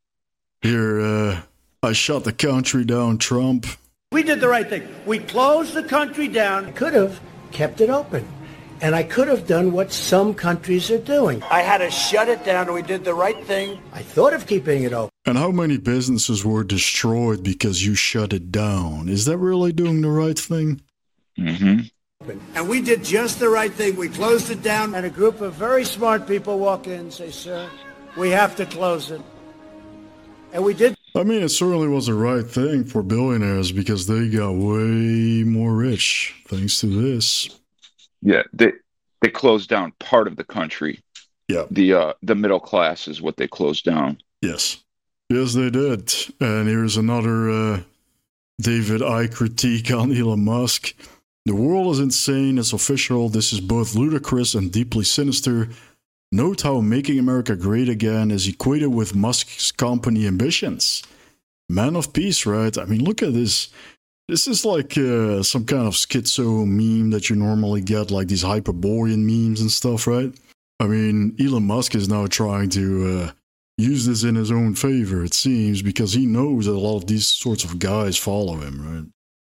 Here, I shut the country down, Trump. We did the right thing. We closed the country down. I could have kept it open. And I could have done what some countries are doing. I had to shut it down, and we did the right thing. I thought of keeping it open. And how many businesses were destroyed because you shut it down? Is that really doing the right thing? Mm-hmm. And we did just the right thing. We closed it down, and a group of very smart people walk in and say, sir, we have to close it. And we did. I mean, it certainly was the right thing for billionaires because they got way more rich thanks to this. Yeah, they closed down part of the country. Yeah. The middle class is what they closed down. Yes, they did. And here's another David I critique on Elon Musk. The world is insane. It's official. This is both ludicrous and deeply sinister. Note how making America great again is equated with Musk's company ambitions. Man of peace, right? I mean, look at this. This is like some kind of schizo meme that you normally get, like these Hyperborean memes and stuff, right? I mean, Elon Musk is now trying to use this in his own favor, it seems, because he knows that a lot of these sorts of guys follow him, right?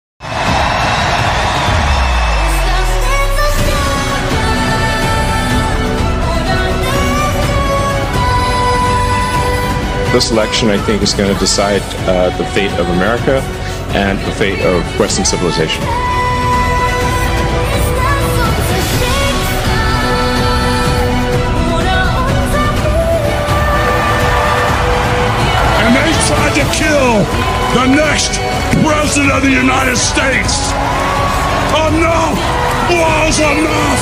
This election, I think, is going to decide the fate of America and the fate of Western civilization. And they tried to kill the next president of the United States. Enough was enough.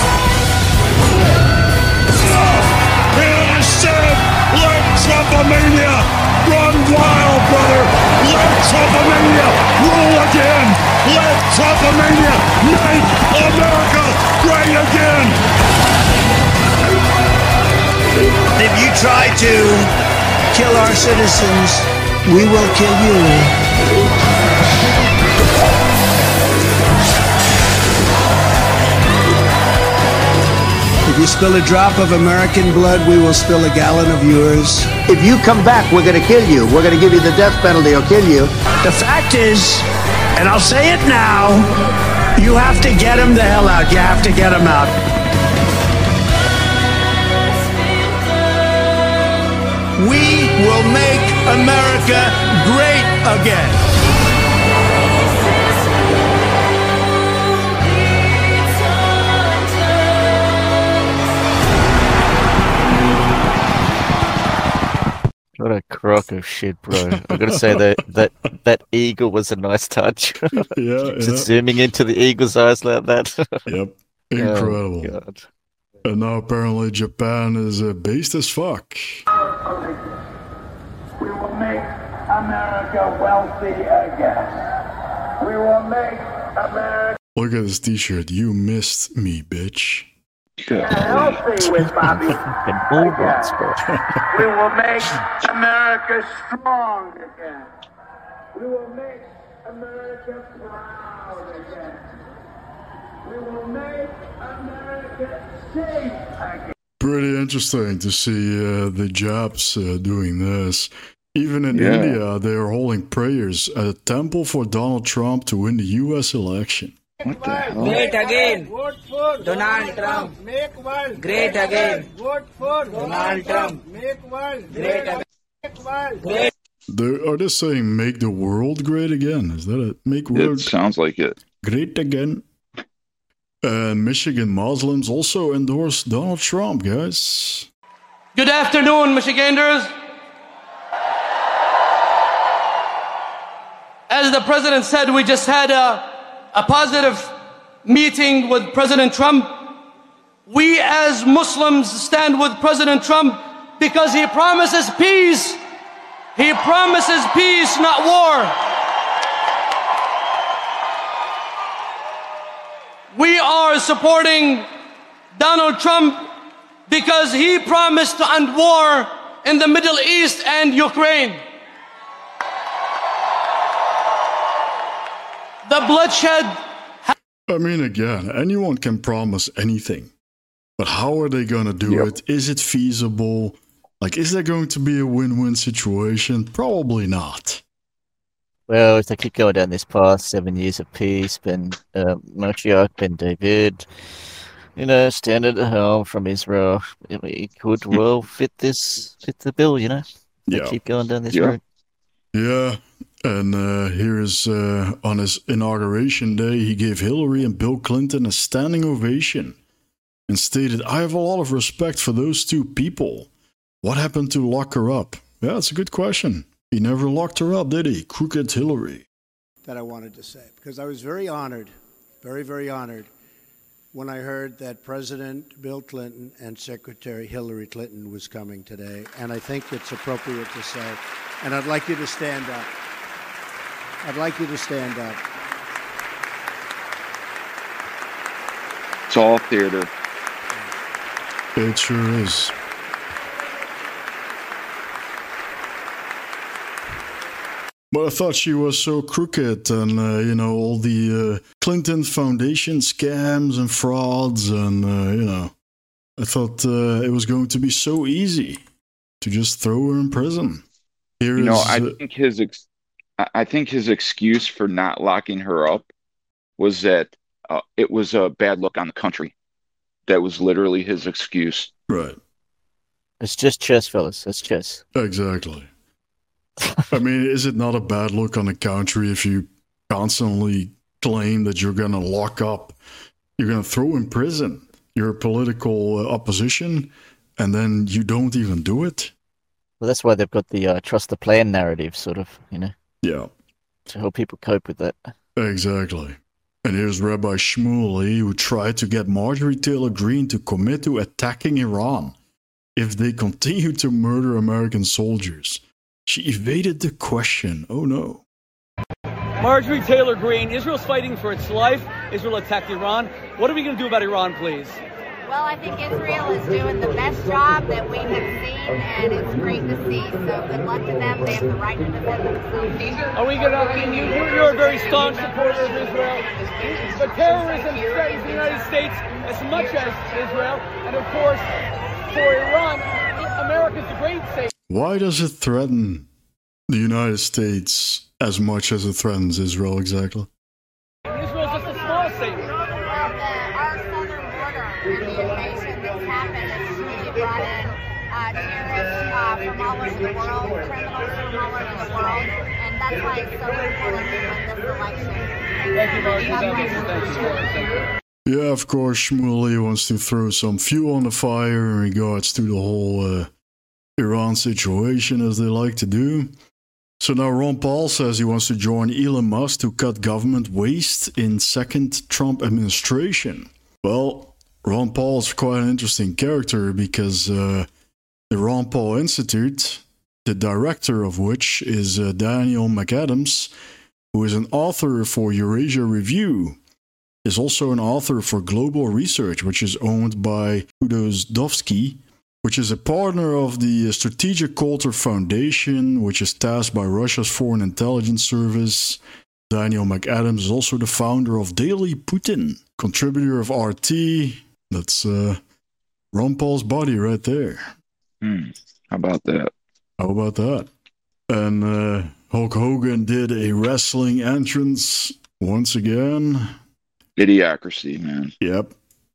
And I said, let Trumpomania run wild, brother. Let Trumpomania rule again. Let Trumpomania make America great again. If you try to kill our citizens, we will kill you. If you spill a drop of American blood, we will spill a gallon of yours. If you come back, we're going to kill you. We're going to give you the death penalty or kill you. The fact is, and I'll say it now, you have to get him the hell out. You have to get him out. We will make America great again. What a crock of shit, bro. I've got to say that eagle was a nice touch. Just zooming into the eagle's eyes like that. Yep. Incredible. Oh, and now apparently Japan is based as fuck. We will make America wealthy again. We will make America... Look at this t-shirt. You missed me, bitch. healthy with Bobby again. We will make America strong again. We will make America proud again. We will make America safe again. Pretty interesting to see the Japs doing this. Even in India, they are holding prayers at a temple for Donald Trump to win the U.S. election. What the hell? Great again. Vote for Donald Trump. Make world great again. Vote for Donald Trump. Make world great again. Make world great. Are they saying make the world great again? Is that it? Make world... It sounds like it. Great again. Michigan Muslims also endorse Donald Trump, guys. Good afternoon, Michiganders. As the president said, we just had a positive meeting with President Trump. We as Muslims stand with President Trump because he promises peace. He promises peace, not war. We are supporting Donald Trump because he promised to end war in the Middle East and Ukraine. The bloodshed... I mean, again, anyone can promise anything. But how are they going to do it? Is it feasible? Like, is there going to be a win-win situation? Probably not. Well, if they keep going down this path, 7 years of peace, Ben Matriarch, Ben David, stand at the helm from Israel, it could well fit the bill, They keep going down this road. Yeah, and here is on his inauguration day, he gave Hillary and Bill Clinton a standing ovation and stated, "I have a lot of respect for those two people. What happened to lock her up?" Yeah, that's a good question. He never locked her up, did he? Crooked Hillary. That I wanted to say, because I was very honored, very, very honored, when I heard that President Bill Clinton and Secretary Hillary Clinton was coming today. And I think it's appropriate to say, and I'd like you to stand up. I'd like you to stand up. It's all theater. It sure is. But I thought she was so crooked and, all the Clinton Foundation scams and frauds and, I thought it was going to be so easy to just throw her in prison. I think his excuse for not locking her up was that it was a bad look on the country. That was literally his excuse. Right. It's just chess, fellas. It's chess. Exactly. I mean, is it not a bad look on the country if you constantly claim that you're going to lock up, you're going to throw in prison your political opposition, and then you don't even do it? Well, that's why they've got the trust the plan narrative, sort of, Yeah. To help people cope with that. Exactly. And here's Rabbi Shmuley, who tried to get Marjorie Taylor Greene to commit to attacking Iran if they continue to murder American soldiers. She evaded the question. Oh, no. Marjorie Taylor Greene, Israel's fighting for its life. Israel attacked Iran. What are we going to do about Iran, please? Well, I think Israel is doing the best job that we have seen, and it's great to see. So good luck to them. They have the right to defend themselves. Are we going to... You're a very staunch supporter of Israel. But terrorism threatens the United States as much as Israel. And, of course, for Iran, America's the great state. Why does it threaten the United States as much as it threatens Israel exactly? Israel's just a small state. Well, our southern border and the invasion that's happened has truly brought in terrorists from all over the world, criminals from all over the world, and that's why it's so important to win this election. Thank you, Marjorie. Thank you. Yeah, of course, Shmuley wants to throw some fuel on the fire in regards to the whole Iran situation, as they like to do. So now Ron Paul says he wants to join Elon Musk to cut government waste in second Trump administration. Well, Ron Paul is quite an interesting character because the Ron Paul Institute the director of which is Daniel McAdams, who is an author for Eurasia Review, is also an author for Global Research, which is owned by Kudosdowski, which is a partner of the Strategic Coulter Foundation, which is tasked by Russia's Foreign Intelligence Service. Daniel McAdams is also the founder of Daily Putin, contributor of RT. That's Ron Paul's buddy right there. How about that? How about that? And Hulk Hogan did a wrestling entrance once again. Idiocracy, man. Yep.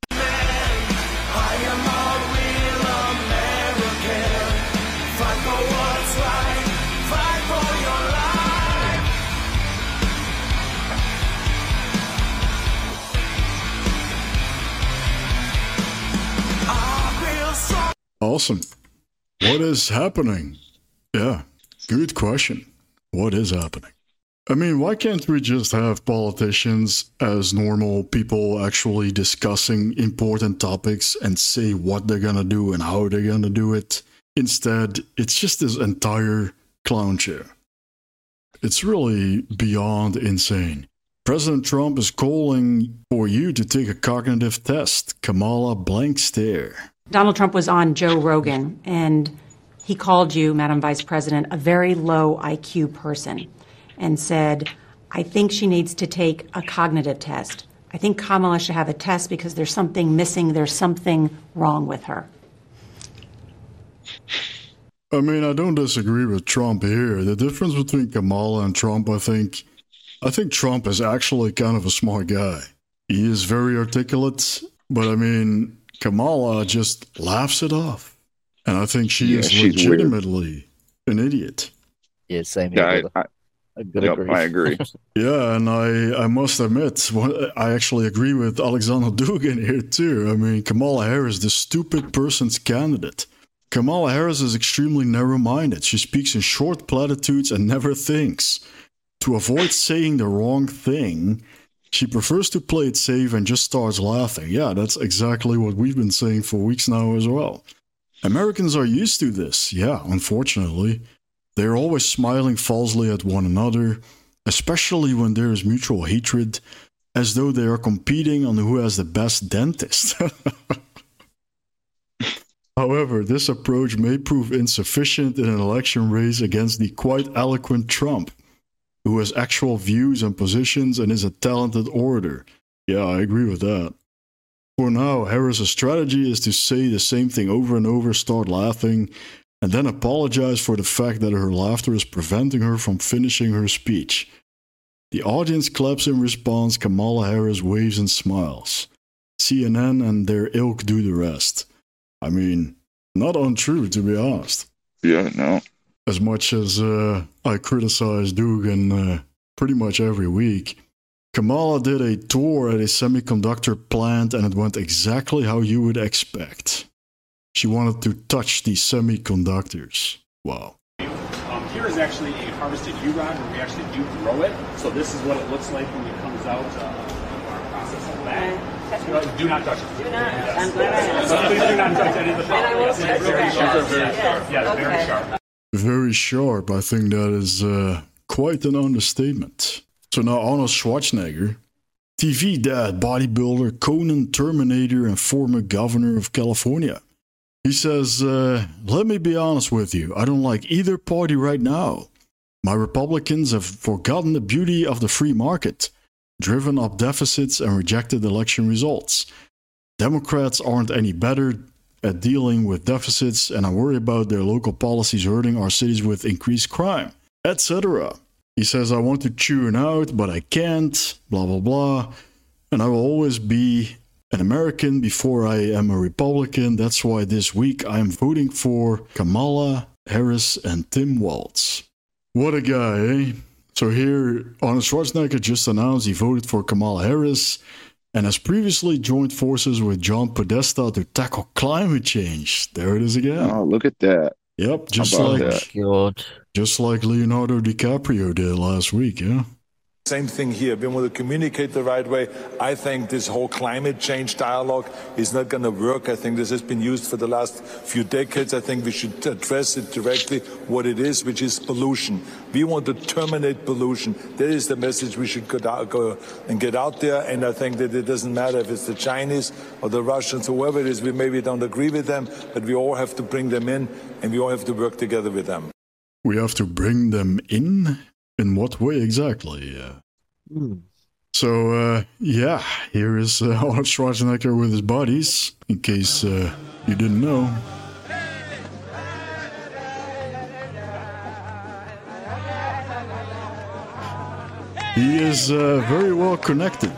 Awesome. What is happening? Yeah, good question. What is happening? I mean, why can't we just have politicians as normal people actually discussing important topics and say what they're gonna do and how they're gonna do it? Instead, it's just this entire clown show. It's really beyond insane. President Trump is calling for you to take a cognitive test. Kamala blank stare. Donald Trump was on Joe Rogan, and he called you, Madam Vice President, a very low IQ person, and said, I think she needs to take a cognitive test. I think Kamala should have a test because there's something missing, there's something wrong with her. I mean, I don't disagree with Trump here. The difference between Kamala and Trump, I think Trump is actually kind of a smart guy. He is very articulate, but I mean, Kamala just laughs it off. And I think she's legitimately an idiot. Yeah, same here. I agree. Yeah, and I must admit, I actually agree with Alexander Dugin here too. I mean, Kamala Harris, the stupid person's candidate. Kamala Harris is extremely narrow-minded. She speaks in short platitudes and never thinks. To avoid saying the wrong thing, she prefers to play it safe and just starts laughing. Yeah, that's exactly what we've been saying for weeks now as well. Americans are used to this. Yeah, unfortunately. They're always smiling falsely at one another, especially when there is mutual hatred, as though they are competing on who has the best dentist. However, this approach may prove insufficient in an election race against the quite eloquent Trump, who has actual views and positions and is a talented orator. Yeah, I agree with that. For now, Harris' strategy is to say the same thing over and over, start laughing, and then apologize for the fact that her laughter is preventing her from finishing her speech. The audience claps in response. Kamala Harris waves and smiles. CNN and their ilk do the rest. I mean, not untrue, to be honest. Yeah, no. As much as I criticize Dugin pretty much every week, Kamala did a tour at a semiconductor plant and it went exactly how you would expect. She wanted to touch the semiconductors. Wow. Here is actually a harvested U-Rod where we actually do grow it. So this is what it looks like when it comes out of our process of that. Do not touch it. Do not. I'm glad I asked. Please do not touch any of the And I will touch very sharp. Yes. Very sharp. Very sharp. I think that is quite an understatement. So now Arnold Schwarzenegger, TV dad, bodybuilder, Conan, Terminator, and former governor of California. He says, let me be honest with you, I don't like either party right now. My Republicans have forgotten the beauty of the free market, driven up deficits and rejected election results. Democrats aren't any better at dealing with deficits, and I worry about their local policies hurting our cities with increased crime, etc. He says, I want to tune out, but I can't, blah, blah, blah. And I will always be an American before I am a Republican. That's why this week I am voting for Kamala Harris and Tim Walz. What a guy, eh? So here, Arnold Schwarzenegger just announced he voted for Kamala Harris and has previously joined forces with John Podesta to tackle climate change. There it is again. Oh, look at that. Yep, just like Leonardo DiCaprio did last week, yeah? Same thing here. We want to communicate the right way. I think this whole climate change dialogue is not going to work. I think this has been used for the last few decades. I think we should address it directly, what it is, which is pollution. We want to terminate pollution. That is the message we should go and get out there. And I think that it doesn't matter if it's the Chinese or the Russians, whoever it is, we maybe don't agree with them, but we all have to bring them in and we all have to work together with them. We have to bring them in? In what way exactly? So, here is Arnold Schwarzenegger with his buddies, in case you didn't know. He is very well connected.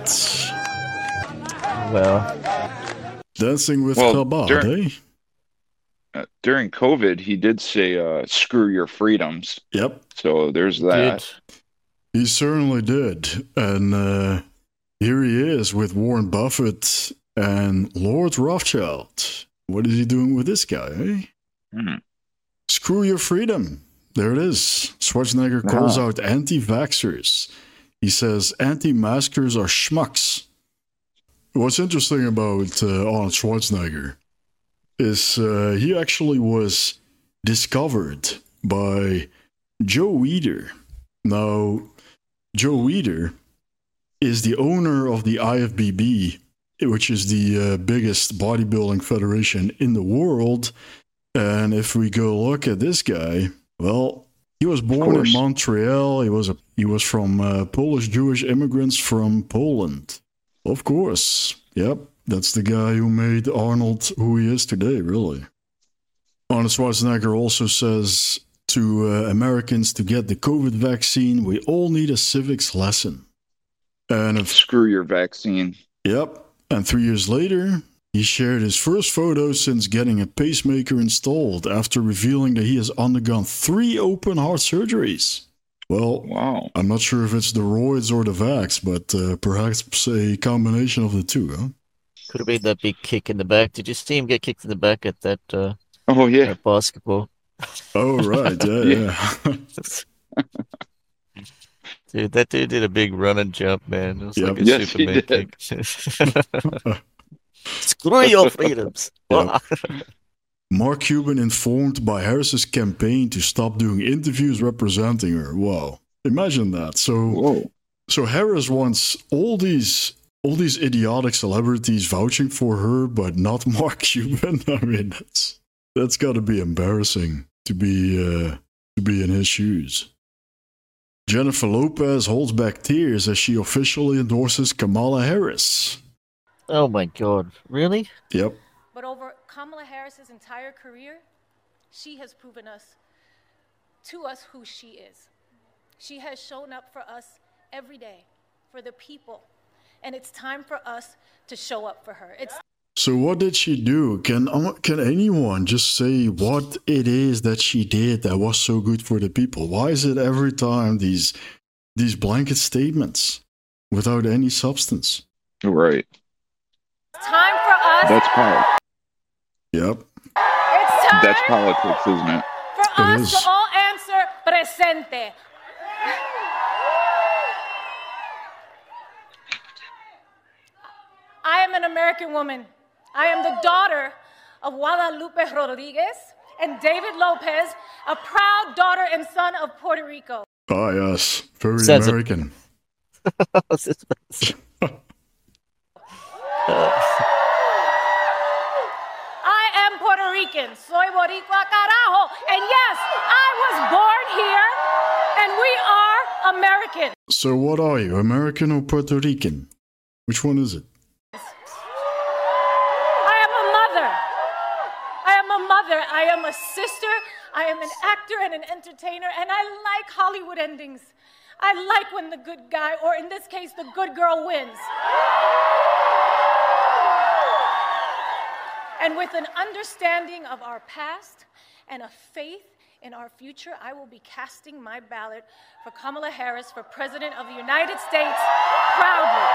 Well, dancing with Chabad, during COVID, he did say, screw your freedoms. Yep. So there's that. He certainly did. And here he is with Warren Buffett and Lord Rothschild. What is he doing with this guy, eh? Screw your freedom. There it is. Schwarzenegger calls out anti-vaxxers. He says anti-maskers are schmucks. What's interesting about Arnold Schwarzenegger is he actually was discovered by Joe Weider. Now, Joe Weider is the owner of the IFBB, which is the biggest bodybuilding federation in the world. And if we go look at this guy, well, he was born in Montreal. He was from Polish Jewish immigrants from Poland. Of course. Yep. That's the guy who made Arnold who he is today, really. Arnold Schwarzenegger also says to Americans to get the COVID vaccine, we all need a civics lesson. And screw your vaccine. Yep. And 3 years later, he shared his first photo since getting a pacemaker installed after revealing that he has undergone 3 open heart surgeries. Well, wow. I'm not sure if it's the roids or the vax, but perhaps a combination of the two, huh? Could have been that big kick in the back. Did you see him get kicked in the back at that that basketball? Oh, right. Yeah. Dude, that dude did a big run and jump, man. It was like a Yes, Superman he did. kick. Screw your freedoms. Yeah. Mark Cuban informed by Harris's campaign to stop doing interviews representing her. Wow. Imagine that. So Harris wants all these idiotic celebrities vouching for her, but not Mark Cuban. I mean, that's got to be embarrassing to be in his shoes. Jennifer Lopez holds back tears as she officially endorses Kamala Harris. Oh my God! Really? Yep. But over Kamala Harris's entire career, she has proven to us who she is. She has shown up for us every day, for the people. And it's time for us to show up for her. So what did she do? Can anyone just say what it is that she did that was so good for the people? Why is it every time these blanket statements without any substance? Right. It's time for us. That's politics. Yep. It's time. That's politics, isn't it? For us to all answer presente. I am an American woman. I am the daughter of Guadalupe Rodriguez and David Lopez, a proud daughter and son of Puerto Rico. Ah, yes. Very American. I am Puerto Rican. Soy Boricua carajo. And yes, I was born here, and we are American. So what are you, American or Puerto Rican? Which one is it? I am a sister, I am an actor and an entertainer, and I like Hollywood endings. I like when the good guy, or in this case, the good girl wins. And with an understanding of our past and a faith in our future, I will be casting my ballot for Kamala Harris for President of the United States proudly.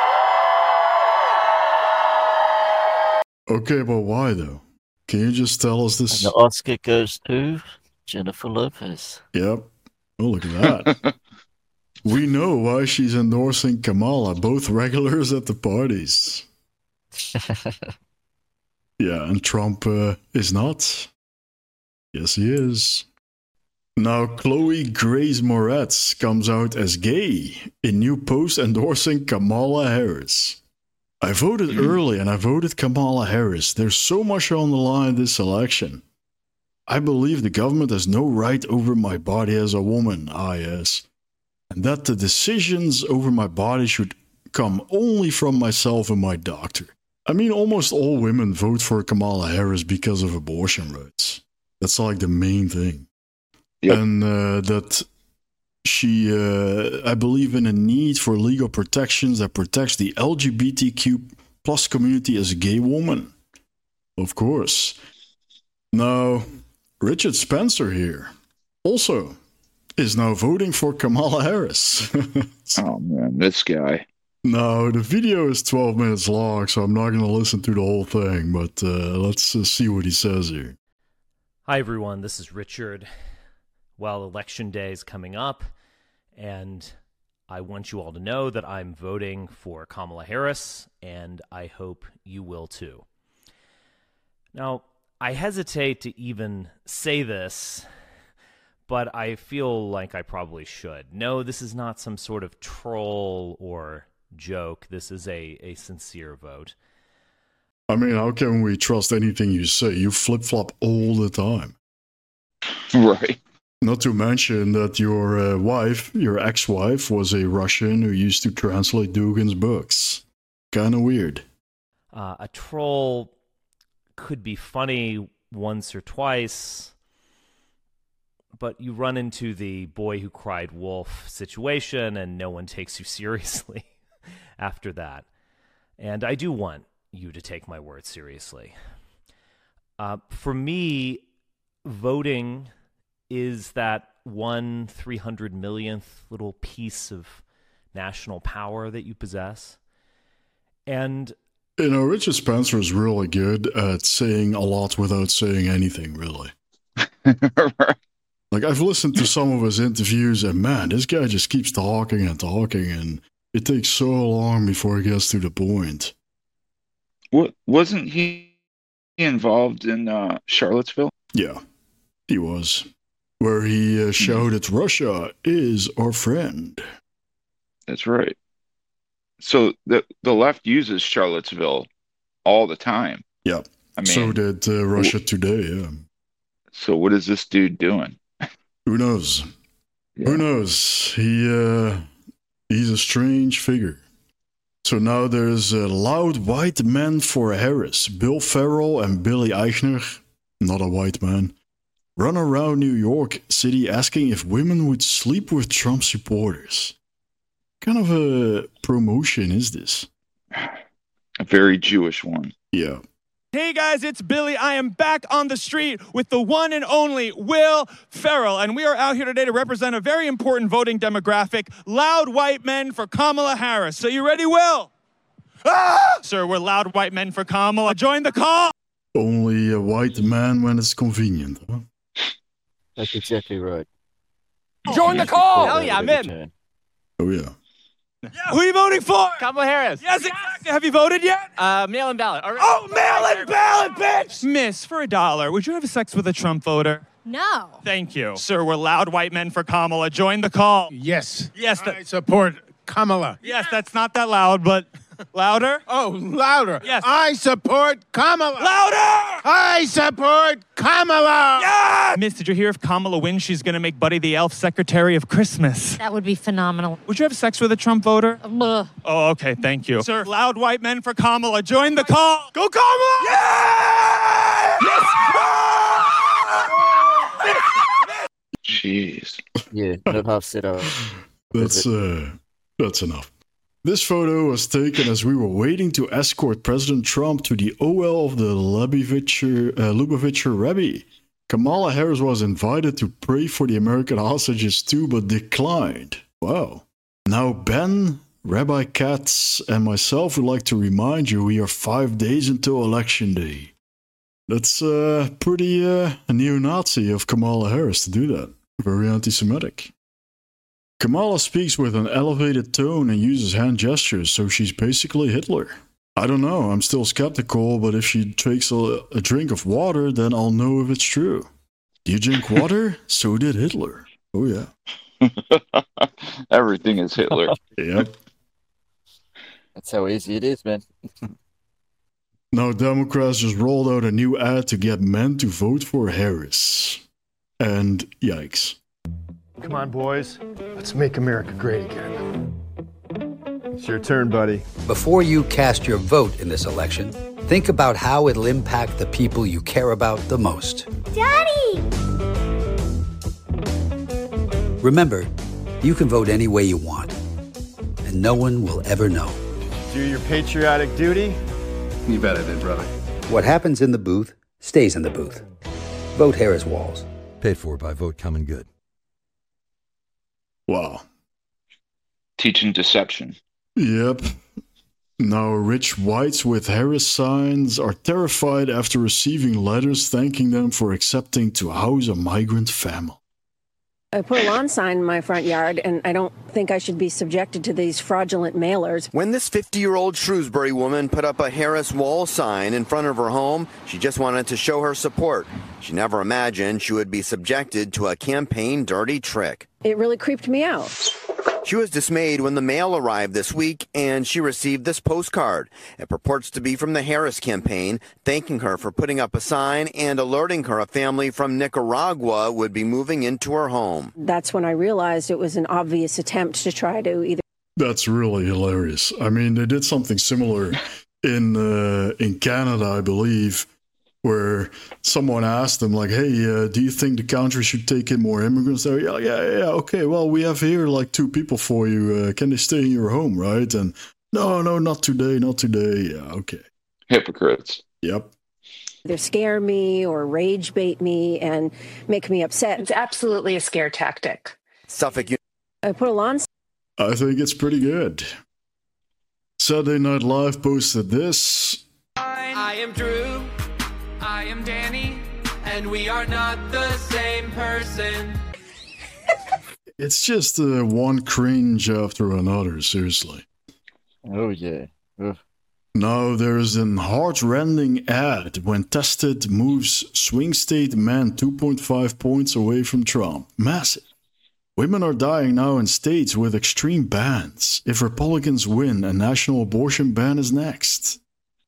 Okay, but why though? Can you just tell us this? And the Oscar goes to Jennifer Lopez. Yep. Oh, look at that. We know why she's endorsing Kamala, both regulars at the parties. Yeah, and Trump is not. Yes, he is. Now, Chloe Grace Moretz comes out as gay in new post endorsing Kamala Harris. I voted early and I voted Kamala Harris. There's so much on the line this election. I believe the government has no right over my body as a woman, yes. And that the decisions over my body should come only from myself and my doctor. I mean, almost all women vote for Kamala Harris because of abortion rights. That's like the main thing. Yep. And that she, I believe in a need for legal protections that protects the LGBTQ plus community as a gay woman. Of course. Now, Richard Spencer here also is now voting for Kamala Harris. Oh, man, this guy. No, the video is 12 minutes long, so I'm not going to listen to the whole thing, but let's see what he says here. Hi, everyone. This is Richard. Well, Election Day is coming up, and I want you all to know that I'm voting for Kamala Harris, and I hope you will too. Now, I hesitate to even say this, but I feel like I probably should. No, this is not some sort of troll or joke. This is a sincere vote. I mean, how can we trust anything you say? You flip-flop all the time. Right. Not to mention that your wife, your ex-wife, was a Russian who used to translate Dugin's books. Kind of weird. A troll could be funny once or twice, but you run into the boy who cried wolf situation and no one takes you seriously after that. And I do want you to take my word seriously. For me, voting is that 1/300 millionth little piece of national power that you possess. And you know, Richard Spencer is really good at saying a lot without saying anything, really. Like, I've listened to some of his interviews, and man, this guy just keeps talking and talking, and it takes so long before he gets to the point. What, wasn't he involved in Charlottesville? Yeah, he was. Where he shouted, "Russia is our friend." That's right. So the left uses Charlottesville all the time. Yeah. I mean, so did Russia Today, yeah. So what is this dude doing? Who knows? Yeah. Who knows? He's a strange figure. So now there's loud white men for Harris. Bill Ferrell and Billy Eichner, not a white man, run around New York City asking if women would sleep with Trump supporters. What kind of a promotion is this? A very Jewish one. Yeah. Hey guys, it's Billy. I am back on the street with the one and only Will Ferrell, and we are out here today to represent a very important voting demographic, loud white men for Kamala Harris. So you ready, Will? Ah! Sir, we're loud white men for Kamala. Join the call! Only a white man when it's convenient, huh? That's exactly right. Join the call! Hell yeah, I'm in. Oh yeah. Who are you voting for? Kamala Harris. Yes, exactly. Have you voted yet? Mail-in ballot. Oh, mail-in ballot, bitch! Miss, for $1, would you have sex with a Trump voter? No. Thank you. Sir, we're loud white men for Kamala. Join the call. Yes. Yes. I support Kamala. Yes, that's not that loud, but louder? Oh, louder. Yes. I support Kamala. Louder! I support Kamala. Yeah! Miss, did you hear if Kamala wins, she's going to make Buddy the Elf Secretary of Christmas? That would be phenomenal. Would you have sex with a Trump voter? Oh, okay. Thank you. Sir, loud white men for Kamala. Join the call. Go Kamala! Yeah! Jeez. Yeah, no half sit up. That's enough. This photo was taken as we were waiting to escort President Trump to the OL of the Lubavitcher Rebbe. Kamala Harris was invited to pray for the American hostages too, but declined. Wow. Now Ben, Rabbi Katz, and myself would like to remind you we are 5 days until Election Day. That's pretty neo-Nazi of Kamala Harris to do that. Very anti-Semitic. Kamala speaks with an elevated tone and uses hand gestures, so she's basically Hitler. I don't know, I'm still skeptical, but if she takes a drink of water, then I'll know if it's true. Do you drink water? So did Hitler. Oh, yeah. Everything is Hitler. Yep. That's how easy it is, man. Now, Democrats just rolled out a new ad to get men to vote for Harris. And yikes. Come on, boys. Let's make America great again. It's your turn, buddy. Before you cast your vote in this election, think about how it'll impact the people you care about the most. Daddy! Remember, you can vote any way you want, and no one will ever know. Do your patriotic duty? You bet I did, brother. What happens in the booth stays in the booth. Vote Harris Walls. Paid for by Vote Common Good. Wow. Teaching deception. Yep. Now, rich whites with Harris signs are terrified after receiving letters thanking them for accepting to house a migrant family. I put a lawn sign in my front yard, and I don't think I should be subjected to these fraudulent mailers. When this 50-year-old Shrewsbury woman put up a Harris Wall sign in front of her home, she just wanted to show her support. She never imagined she would be subjected to a campaign dirty trick. It really creeped me out. She was dismayed when the mail arrived this week and she received this postcard. It purports to be from the Harris campaign, thanking her for putting up a sign and alerting her a family from Nicaragua would be moving into her home. That's when I realized it was an obvious attempt to try to either... That's really hilarious. I mean, they did something similar in Canada, I believe, where someone asked them, like, hey, do you think the country should take in more immigrants? They're, yeah, okay, well, we have here, like, 2 people for you. Can they stay in your home, right? And, no, not today. Yeah, okay. Hypocrites. Yep. Either scare me or rage bait me and make me upset. It's absolutely a scare tactic. Suffolk. I put a lawn... I think it's pretty good. Saturday Night Live posted this. I am Drew. I am Danny, and we are not the same person. It's just one cringe after another, seriously. Oh, yeah. Ugh. Now there's an heart-rending ad when tested moves swing state men 2.5 points away from Trump. Massive. Women are dying now in states with extreme bans. If Republicans win, a national abortion ban is next.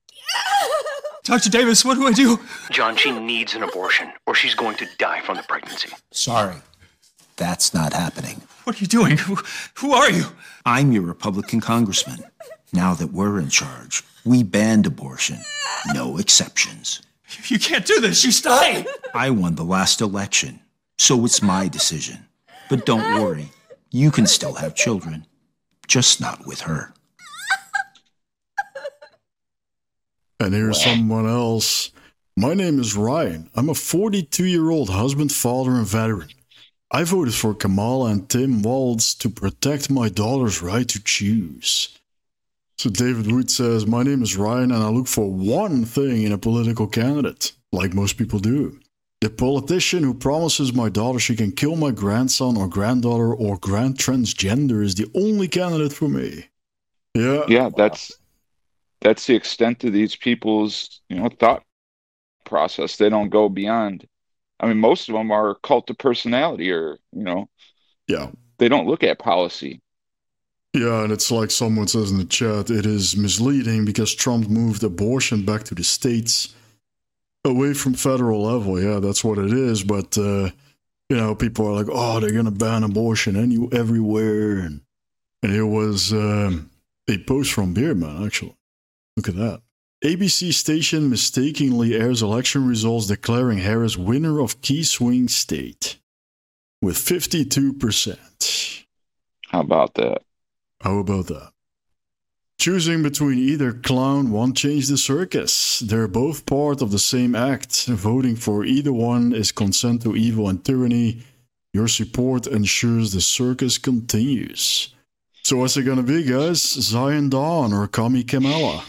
Dr. Davis, what do I do? John, she needs an abortion, or she's going to die from the pregnancy. Sorry, that's not happening. What are you doing? Who are you? I'm your Republican congressman. Now that we're in charge, we banned abortion. No exceptions. You can't do this. You stay. I won the last election, so it's my decision. But don't worry, you can still have children, just not with her. And here's someone else. My name is Ryan. I'm a 42-year-old husband, father, and veteran. I voted for Kamala and Tim Walz to protect my daughter's right to choose. So David Wood says, my name is Ryan and I look for one thing in a political candidate, like most people do. The politician who promises my daughter she can kill my grandson or granddaughter or grand transgender is the only candidate for me. Yeah, that's the extent of these people's, thought process. They don't go beyond. I mean, most of them are cult of personality, or they don't look at policy. Yeah, and it's like someone says in the chat, it is misleading because Trump moved abortion back to the states, away from federal level. Yeah, that's what it is. But people are like, oh, they're gonna ban abortion everywhere. And here was a post from Beerman, actually. Look at that. ABC station mistakenly airs election results declaring Harris winner of key swing state with 52%. How about that? Choosing between either clown won't change the circus. They're both part of the same act. Voting for either one is consent to evil and tyranny. Your support ensures the circus continues. So what's it gonna be, guys? Zion Dawn or Kami Kamala?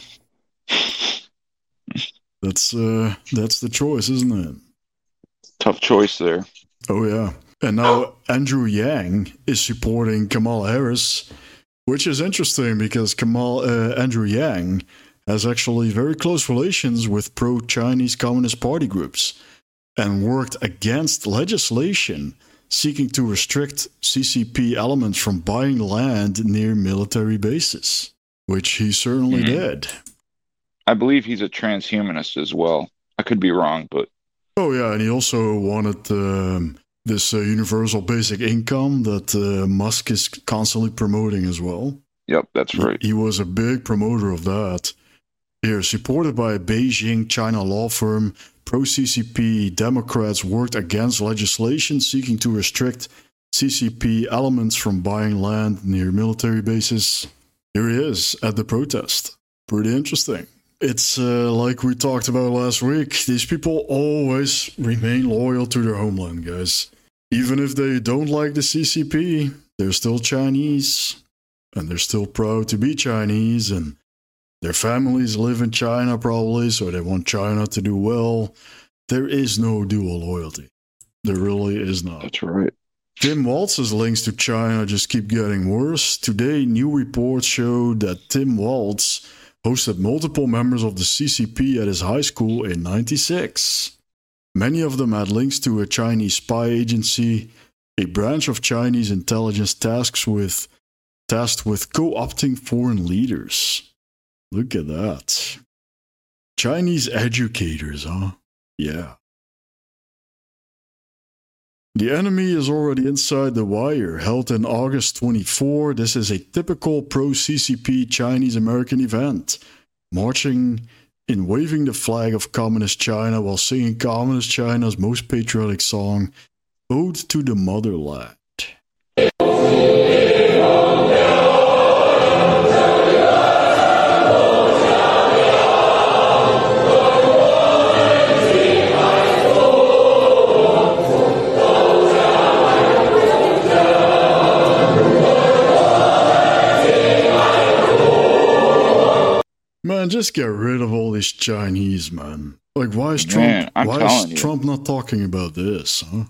That's the choice, isn't it? Tough choice there. Oh yeah. And now Andrew Yang is supporting Kamala Harris, which is interesting because Andrew Yang has actually very close relations with pro-Chinese Communist Party groups and worked against legislation seeking to restrict CCP elements from buying land near military bases, which he certainly did. I believe he's a transhumanist as well. I could be wrong, but... Oh, yeah, and he also wanted this universal basic income that Musk is constantly promoting as well. Yep, that's right. He was a big promoter of that. Here, supported by a Beijing, China law firm, pro-CCP Democrats worked against legislation seeking to restrict CCP elements from buying land near military bases. Here he is at the protest. Pretty interesting. It's like we talked about last week. These people always remain loyal to their homeland, guys. Even if they don't like the CCP, they're still Chinese. And they're still proud to be Chinese. And their families live in China probably, so they want China to do well. There is no dual loyalty. There really is not. That's right. Tim Walz's links to China just keep getting worse. Today, new reports show that Tim Walz hosted multiple members of the CCP at his high school in '96. Many of them had links to a Chinese spy agency, a branch of Chinese intelligence tasked with co-opting foreign leaders. Look at that. Chinese educators, huh? Yeah. The enemy is already inside the wire, held in August 24. This is a typical pro-CCP Chinese-American event, marching and waving the flag of Communist China while singing Communist China's most patriotic song, Ode to the Motherland. Man, just get rid of all these Chinese, man. Like, why is Trump not talking about this, huh?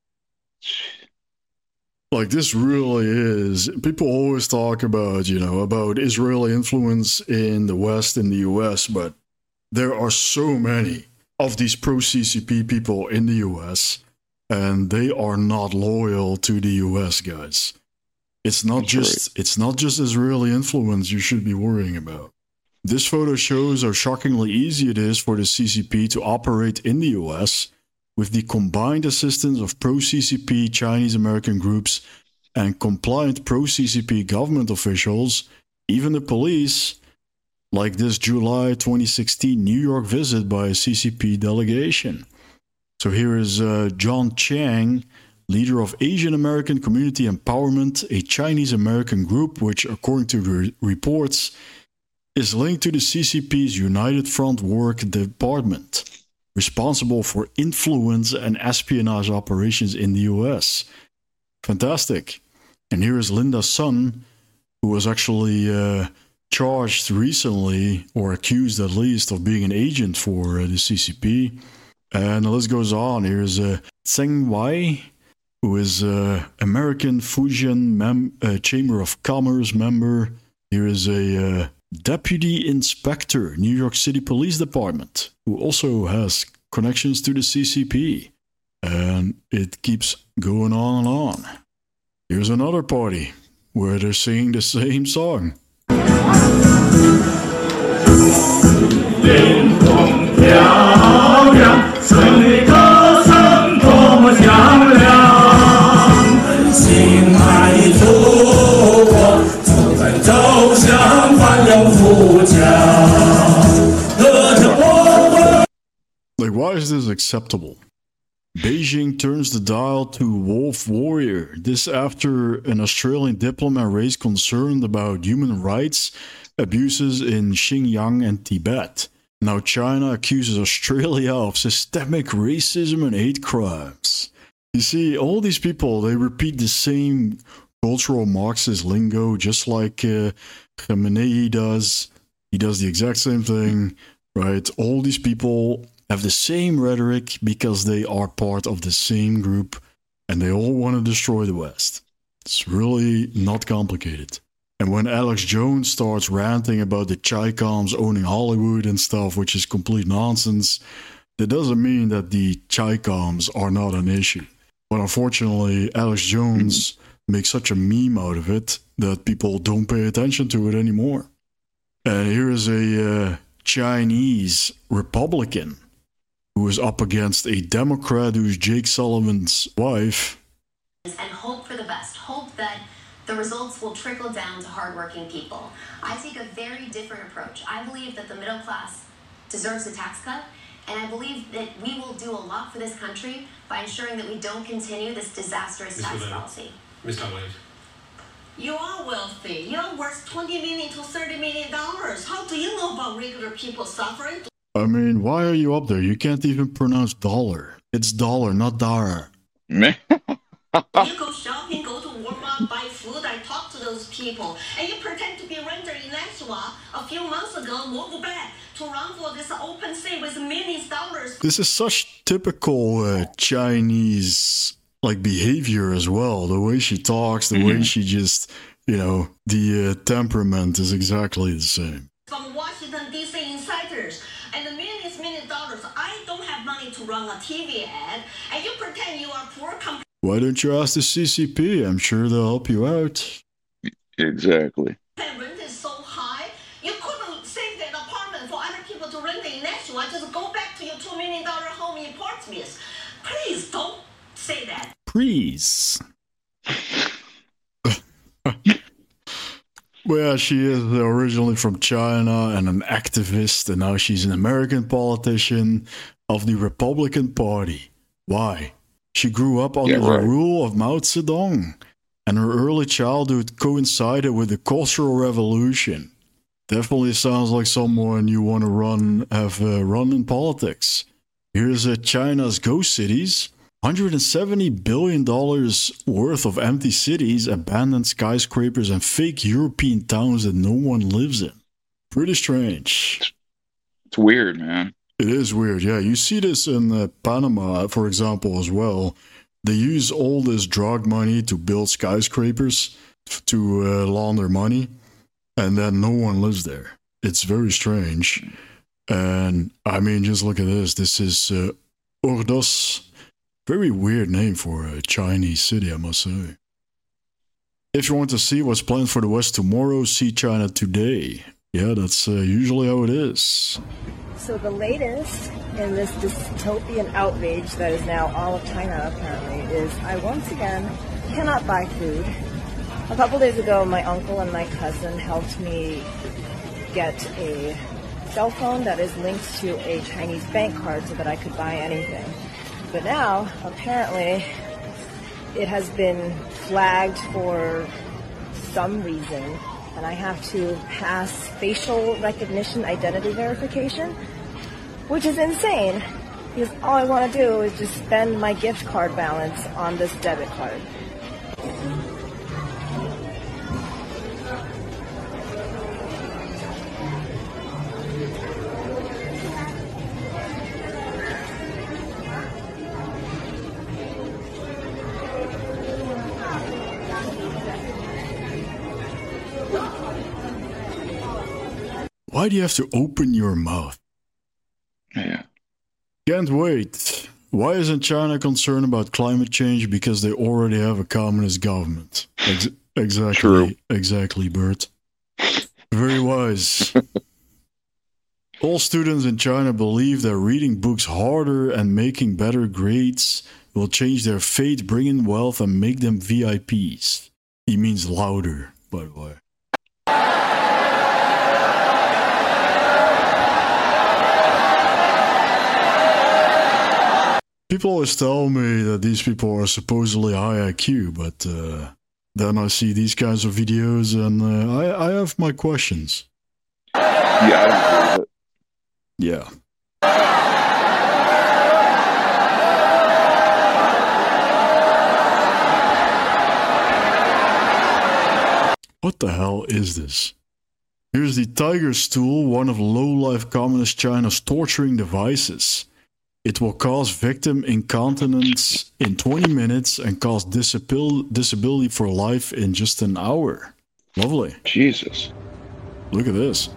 Like, this really is... People always talk about, about Israeli influence in the West, in the US, but there are so many of these pro-CCP people in the US, and they are not loyal to the US, guys. It's not just Israeli influence you should be worrying about. This photo shows how shockingly easy it is for the CCP to operate in the US with the combined assistance of pro-CCP Chinese-American groups and compliant pro-CCP government officials, even the police, like this July 2016 New York visit by a CCP delegation. So here is John Chang, leader of Asian American Community Empowerment, a Chinese-American group which, according to reports, is linked to the CCP's United Front Work Department, responsible for influence and espionage operations in the US. Fantastic. And here is Linda Sun, who was actually charged recently, or accused at least, of being an agent for the CCP. And the list goes on. Here's Tseng Wai, who is American Fujian Chamber of Commerce member. Here is a Deputy Inspector, New York City Police Department, who also has connections to the CCP. And it keeps going on and on. Here's another party where they're singing the same song. Like, why is this acceptable? Beijing turns the dial to Wolf Warrior. This after an Australian diplomat raised concern about human rights abuses in Xinjiang and Tibet. Now China accuses Australia of systemic racism and hate crimes. You see, all these people, they repeat the same cultural Marxist lingo, just like Khamenei does. He does the exact same thing, right? All these people have the same rhetoric because they are part of the same group and they all want to destroy the West. It's really not complicated. And when Alex Jones starts ranting about the Chi-Coms owning Hollywood and stuff, which is complete nonsense, that doesn't mean that the Chi-Coms are not an issue. But unfortunately, Alex Jones makes such a meme out of it that people don't pay attention to it anymore. And here is a Chinese Republican who is up against a Democrat who's Jake Sullivan's wife. And hope for the best. Hope that the results will trickle down to hardworking people. I take a very different approach. I believe that the middle class deserves a tax cut, and I believe that we will do a lot for this country by ensuring that we don't continue this disastrous tax policy. Mr. Williams. You are wealthy. You are worth $20 million to $30 million. How do you know about regular people suffering? I mean, why are you up there? You can't even pronounce dollar. It's dollar, not dollar. You go shopping, go to Walmart, buy food. I talk to those people. And you pretend to be renter in Nashua a few months ago, moved back to run for this open seat with millions of dollars. This is such typical Chinese behavior as well. The way she talks, the way she just, the temperament is exactly the same. From Washington, D.C. insiders and the millions of dollars. I don't have money to run a TV ad, and you pretend you are poor. Why don't you ask the CCP? I'm sure they'll help you out. Exactly. Rent is so high, you couldn't save that apartment for other people to rent in Nashua. Just go back to your $2 million home in Portsmouth. Please don't say that. Please. Well, she is originally from China and an activist, and now she's an American politician of the Republican Party. Why? She grew up under the rule of Mao Zedong, and her early childhood coincided with the Cultural Revolution. Definitely sounds like someone you want to have run in politics. Here's China's ghost cities. $170 billion worth of empty cities, abandoned skyscrapers, and fake European towns that no one lives in. Pretty strange. It's weird, man. It is weird, yeah. You see this in Panama, for example, as well. They use all this drug money to build skyscrapers to launder money, and then no one lives there. It's very strange. And, I mean, just look at this. This is Ordos. Very weird name for a Chinese city, I must say. If you want to see what's planned for the West tomorrow, see China Today. Yeah, that's usually how it is. So the latest in this dystopian outrage that is now all of China, apparently, is I once again cannot buy food. A couple days ago, my uncle and my cousin helped me get a cell phone that is linked to a Chinese bank card so that I could buy anything. But now, apparently, it has been flagged for some reason, and I have to pass facial recognition identity verification, which is insane, because all I want to do is just spend my gift card balance on this debit card. Why do you have to open your mouth? Yeah. Can't wait. Why isn't China concerned about climate change? Because they already have a communist government. Exactly. True. Exactly, Bert. Very wise. All students in China believe that reading books harder and making better grades will change their fate, bring in wealth, and make them VIPs. He means louder, by the way. People always tell me that these people are supposedly high IQ, but then I see these kinds of videos and I have my questions. Yeah, I don't believe it. Yeah. What the hell is this? Here's the tiger stool, one of low-life communist China's torturing devices. It will cause victim incontinence in 20 minutes and cause disability for life in just an hour. Lovely. Jesus. Look at this.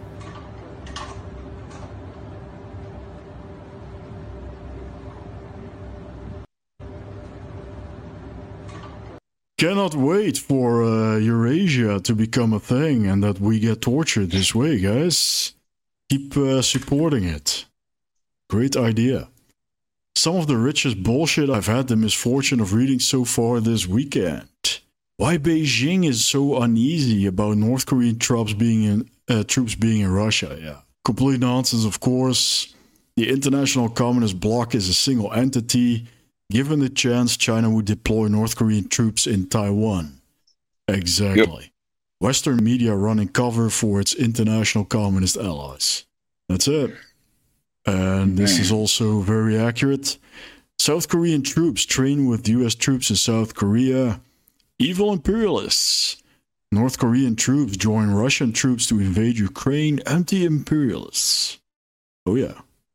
Cannot wait for Eurasia to become a thing and that we get tortured this way, guys. Keep supporting it. Great idea. Some of the richest bullshit I've had the misfortune of reading so far this weekend. Why Beijing is so uneasy about North Korean troops being in Russia. Yeah, complete nonsense, of course. The International Communist Bloc is a single entity. Given the chance, China would deploy North Korean troops in Taiwan. Exactly. Yep. Western media running cover for its international communist allies. That's it. And this is also very accurate. South Korean troops train with US troops in South Korea. Evil imperialists. North Korean troops join Russian troops to invade Ukraine. Anti-imperialists. Oh yeah.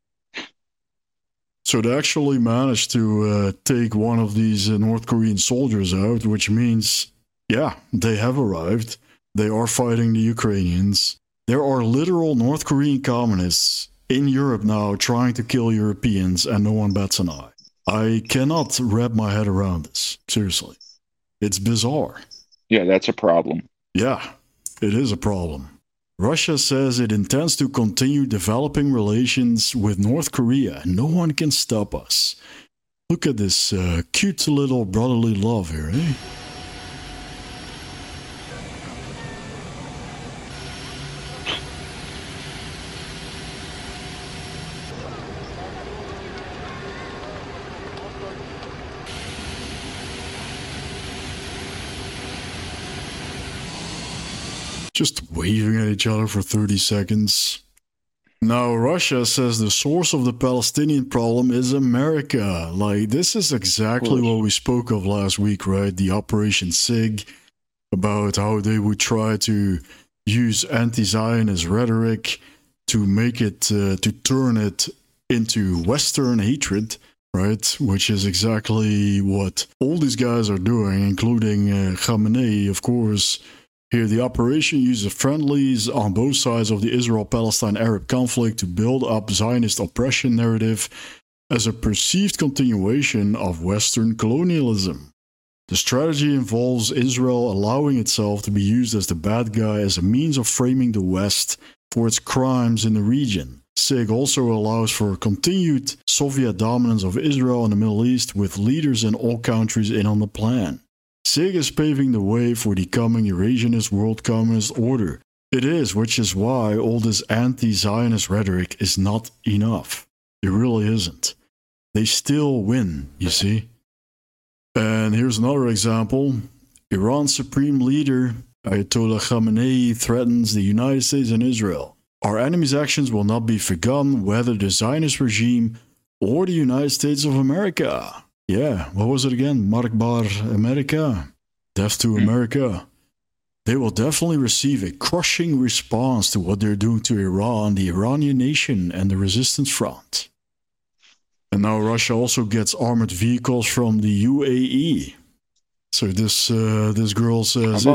So they actually managed to take one of these North Korean soldiers out, which means, yeah, they have arrived. They are fighting the Ukrainians. There are literal North Korean communists in Europe now trying to kill Europeans, and no one bats an eye. I cannot wrap my head around this. Seriously. It's bizarre. Yeah, that's a problem. Yeah, it is a problem. Russia says it intends to continue developing relations with North Korea. No one can stop us. Look at this cute little brotherly love here, eh? Just waving at each other for 30 seconds. Now, Russia says the source of the Palestinian problem is America. Like, this is exactly what we spoke of last week, right? The Operation SIG, about how they would try to use anti-Zionist rhetoric to make it, to turn it into Western hatred, right? Which is exactly what all these guys are doing, including Khamenei, of course. Here, the operation uses friendlies on both sides of the Israel-Palestine-Arab conflict to build up Zionist oppression narrative as a perceived continuation of Western colonialism. The strategy involves Israel allowing itself to be used as the bad guy as a means of framing the West for its crimes in the region. SIG also allows for continued Soviet dominance of Israel in the Middle East, with leaders in all countries in on the plan. SIG is paving the way for the coming Eurasianist world communist order. It is, which is why all this anti-Zionist rhetoric is not enough. It really isn't. They still win, you see. And here's another example. Iran's supreme leader, Ayatollah Khamenei, threatens the United States and Israel. Our enemy's actions will not be forgotten, whether the Zionist regime or the United States of America. Yeah, what was it again? Markbar America? Death to America. They will definitely receive a crushing response to what they're doing to Iran, the Iranian nation, and the resistance front. And now Russia also gets armored vehicles from the UAE. So this girl says,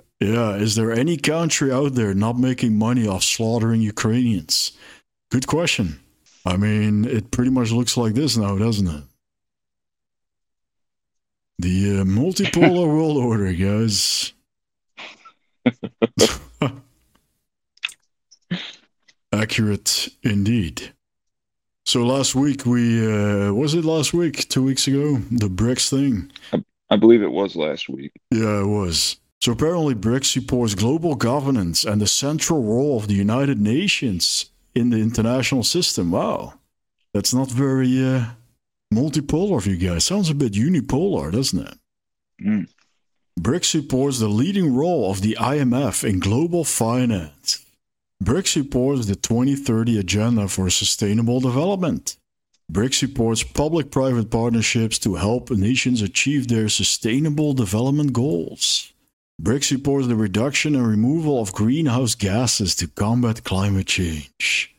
is there any country out there not making money off slaughtering Ukrainians? Good question. I mean, it pretty much looks like this now, doesn't it? The multipolar world order, guys. Accurate indeed. So last week was it last week? 2 weeks ago? The BRICS thing? I believe it was last week. Yeah, it was. So apparently BRICS supports global governance and the central role of the United Nations in the international system. Wow. That's not very... multipolar for you guys. Sounds a bit unipolar, doesn't it? BRICS supports the leading role of the IMF in global finance. BRICS supports the 2030 Agenda for Sustainable Development. BRICS supports public-private partnerships to help nations achieve their sustainable development goals. BRICS supports the reduction and removal of greenhouse gases to combat climate change.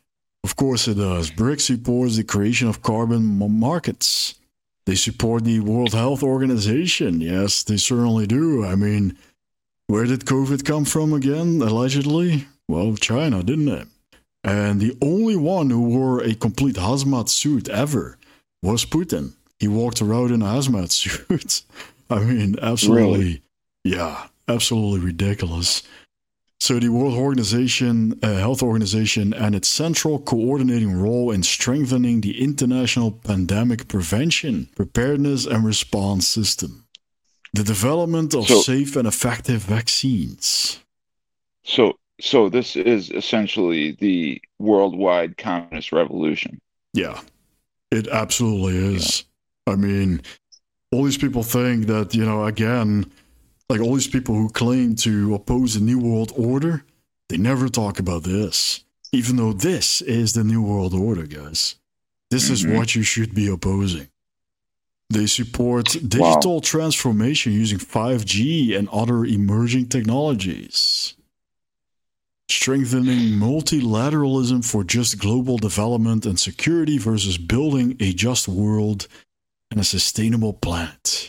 Of course it does. BRICS supports the creation of carbon markets. They support the World Health Organization. Yes, they certainly do. I mean, where did COVID come from again, allegedly? Well, China, didn't it? And the only one who wore a complete hazmat suit ever was Putin. He walked around in a hazmat suit. I mean, absolutely, Really? yeah, absolutely ridiculous. So the World Health Organization and its central coordinating role in strengthening the international pandemic prevention, preparedness, and response system. The development of safe and effective vaccines. So this is essentially the worldwide communist revolution. Yeah, it absolutely is. Yeah. I mean, all these people think that, again, like all these people who claim to oppose the New World Order, they never talk about this. Even though this is the New World Order, guys. This is what you should be opposing. They support digital transformation using 5G and other emerging technologies. Strengthening multilateralism for just global development and security versus building a just world and a sustainable planet.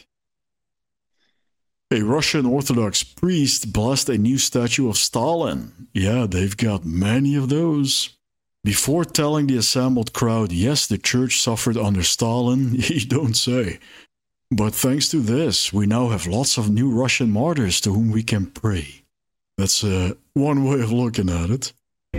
A Russian Orthodox priest blessed a new statue of Stalin. Yeah, they've got many of those. Before telling the assembled crowd, yes, the church suffered under Stalin, you don't say. But thanks to this, we now have lots of new Russian martyrs to whom we can pray. That's one way of looking at it.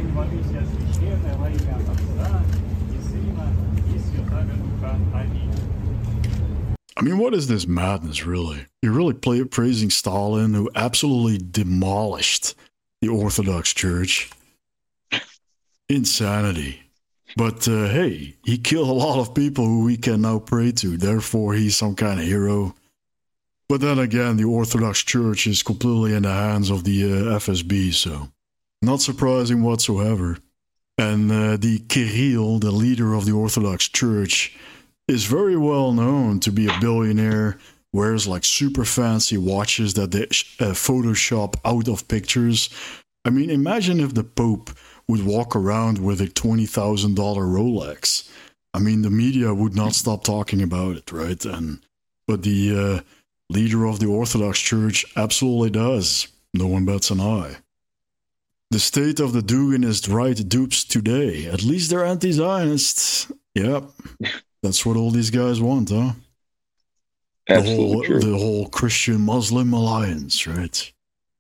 I mean, what is this madness, really? You're really praising Stalin, who absolutely demolished the Orthodox Church. Insanity. But, hey, he killed a lot of people who we can now pray to. Therefore, he's some kind of hero. But then again, the Orthodox Church is completely in the hands of the FSB, so not surprising whatsoever. And the Kirill, the leader of the Orthodox Church, is very well known to be a billionaire, wears like super fancy watches that they Photoshop out of pictures. I mean, imagine if the Pope would walk around with a $20,000 Rolex. I mean, the media would not stop talking about it, right? But the leader of the Orthodox Church absolutely does. No one bats an eye. The state of the Duginist right dupes today. At least they're anti-Zionists. Yep. That's what all these guys want, huh? Absolutely the whole Christian-Muslim alliance, right?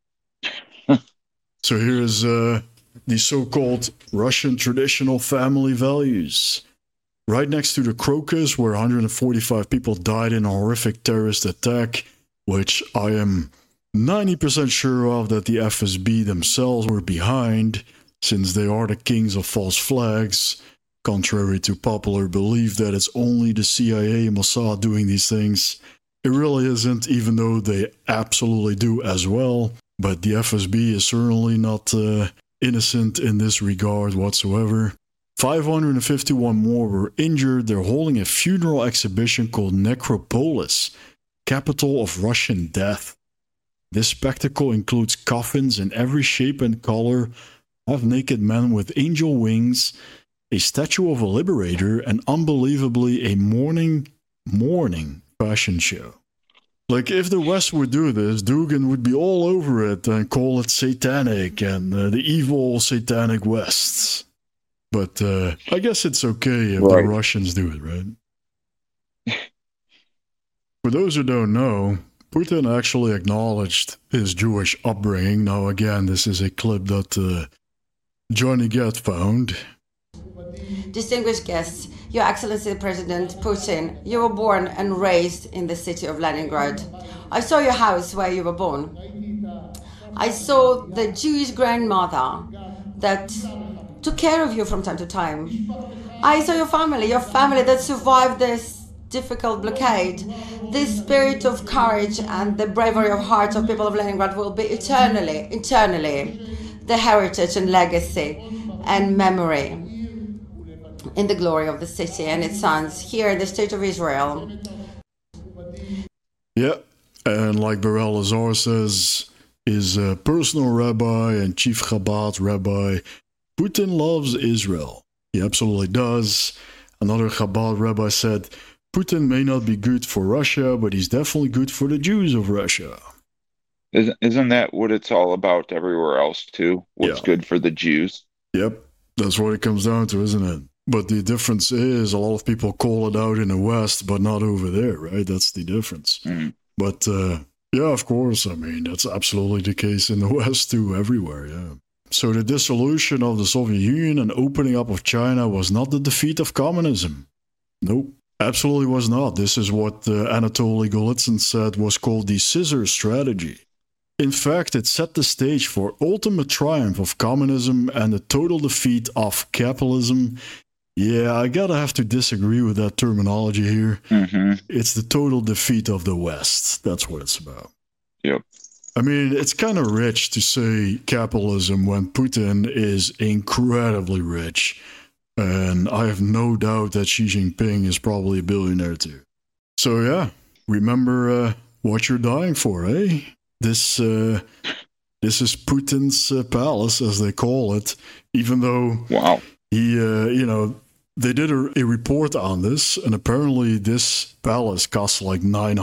So here's the so-called Russian traditional family values. Right next to the Crocus, where 145 people died in a horrific terrorist attack, which I am 90% sure of that the FSB themselves were behind, since they are the kings of false flags, contrary to popular belief that it's only the CIA and Mossad doing these things. It really isn't, even though they absolutely do as well. But the FSB is certainly not innocent in this regard whatsoever. 551 more were injured. They're holding a funeral exhibition called Necropolis, capital of Russian death. This spectacle includes coffins in every shape and color, half-naked men with angel wings, a statue of a liberator, and unbelievably a mourning fashion show. Like, if the West would do this, Dugin would be all over it and call it satanic and the evil satanic West. But I guess it's okay if the Russians do it, right? For those who don't know, Putin actually acknowledged his Jewish upbringing. Now, again, this is a clip that Johnny Gat found. Distinguished guests, Your Excellency President Putin, you were born and raised in the city of Leningrad. I saw your house where you were born. I saw the Jewish grandmother that took care of you from time to time. I saw your family that survived this difficult blockade. This spirit of courage and the bravery of heart of people of Leningrad will be eternally the heritage and legacy and memory in the glory of the city and its sons here in the state of Israel. Yeah, and like Beryl Lazar says, his personal rabbi and chief Chabad rabbi, Putin loves Israel. He absolutely does. Another Chabad rabbi said, Putin may not be good for Russia, but he's definitely good for the Jews of Russia. Isn't that what it's all about everywhere else, too? What's good for the Jews? Yep, that's what it comes down to, isn't it? But the difference is a lot of people call it out in the West, but not over there, right? That's the difference. Mm. But, yeah, of course, I mean, that's absolutely the case in the West, too, everywhere, yeah. So the dissolution of the Soviet Union and opening up of China was not the defeat of communism. Nope, absolutely was not. This is what Anatoly Golitsyn said was called the scissor strategy. In fact, it set the stage for ultimate triumph of communism and the total defeat of capitalism. Yeah, I gotta have to disagree with that terminology here. Mm-hmm. It's the total defeat of the West. That's what it's about. Yep. I mean, it's kind of rich to say capitalism when Putin is incredibly rich. And I have no doubt that Xi Jinping is probably a billionaire too. So yeah, remember what you're dying for, eh? This is Putin's palace, as they call it, even though he, they did a report on this, and apparently this palace costs like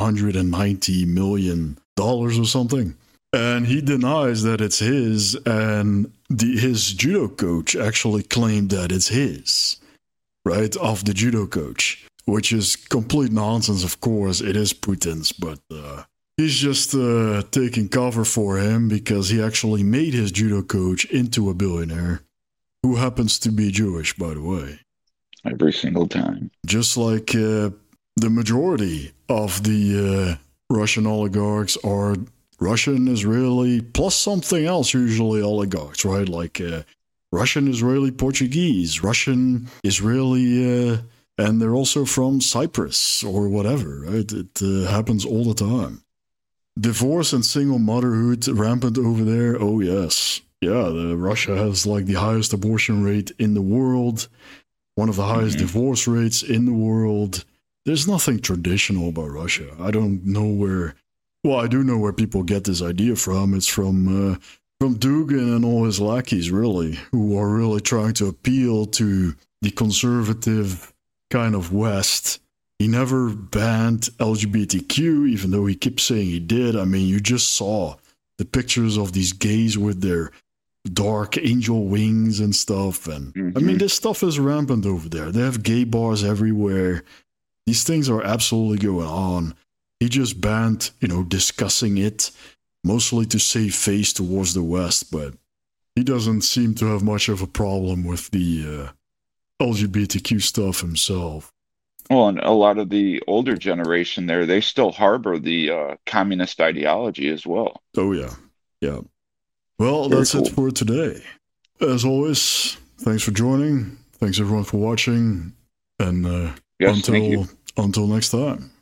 $990 million or something. And he denies that it's his, and his judo coach actually claimed that it's his, right, of the judo coach, which is complete nonsense, of course. It is Putin's, but he's just taking cover for him because he actually made his judo coach into a billionaire, who happens to be Jewish, by the way. Every single time. Just like the majority of the Russian oligarchs are Russian, Israeli, plus something else, usually oligarchs, right? Like Russian, Israeli, Portuguese, Russian, Israeli, and they're also from Cyprus or whatever, right? It happens all the time. Divorce and single motherhood rampant over there. Oh, yes. Yeah, Russia has like the highest abortion rate in the world, one of the highest divorce rates in the world. There's nothing traditional about Russia. I don't know where... Well, I do know where people get this idea from. It's from Dugin and all his lackeys, really, who are really trying to appeal to the conservative kind of West. He never banned LGBTQ, even though he kept saying he did. I mean, you just saw the pictures of these gays with their dark angel wings and stuff. And I mean, this stuff is rampant over there. They have gay bars everywhere. These things are absolutely going on. He just banned, discussing it, mostly to save face towards the West, but he doesn't seem to have much of a problem with the LGBTQ stuff himself. Well, and a lot of the older generation there, they still harbor the communist ideology as well. Oh, yeah. Yeah. Well, Very that's cool. it for today. As always, thanks for joining. Thanks, everyone, for watching. And Yes, thank you. until next time.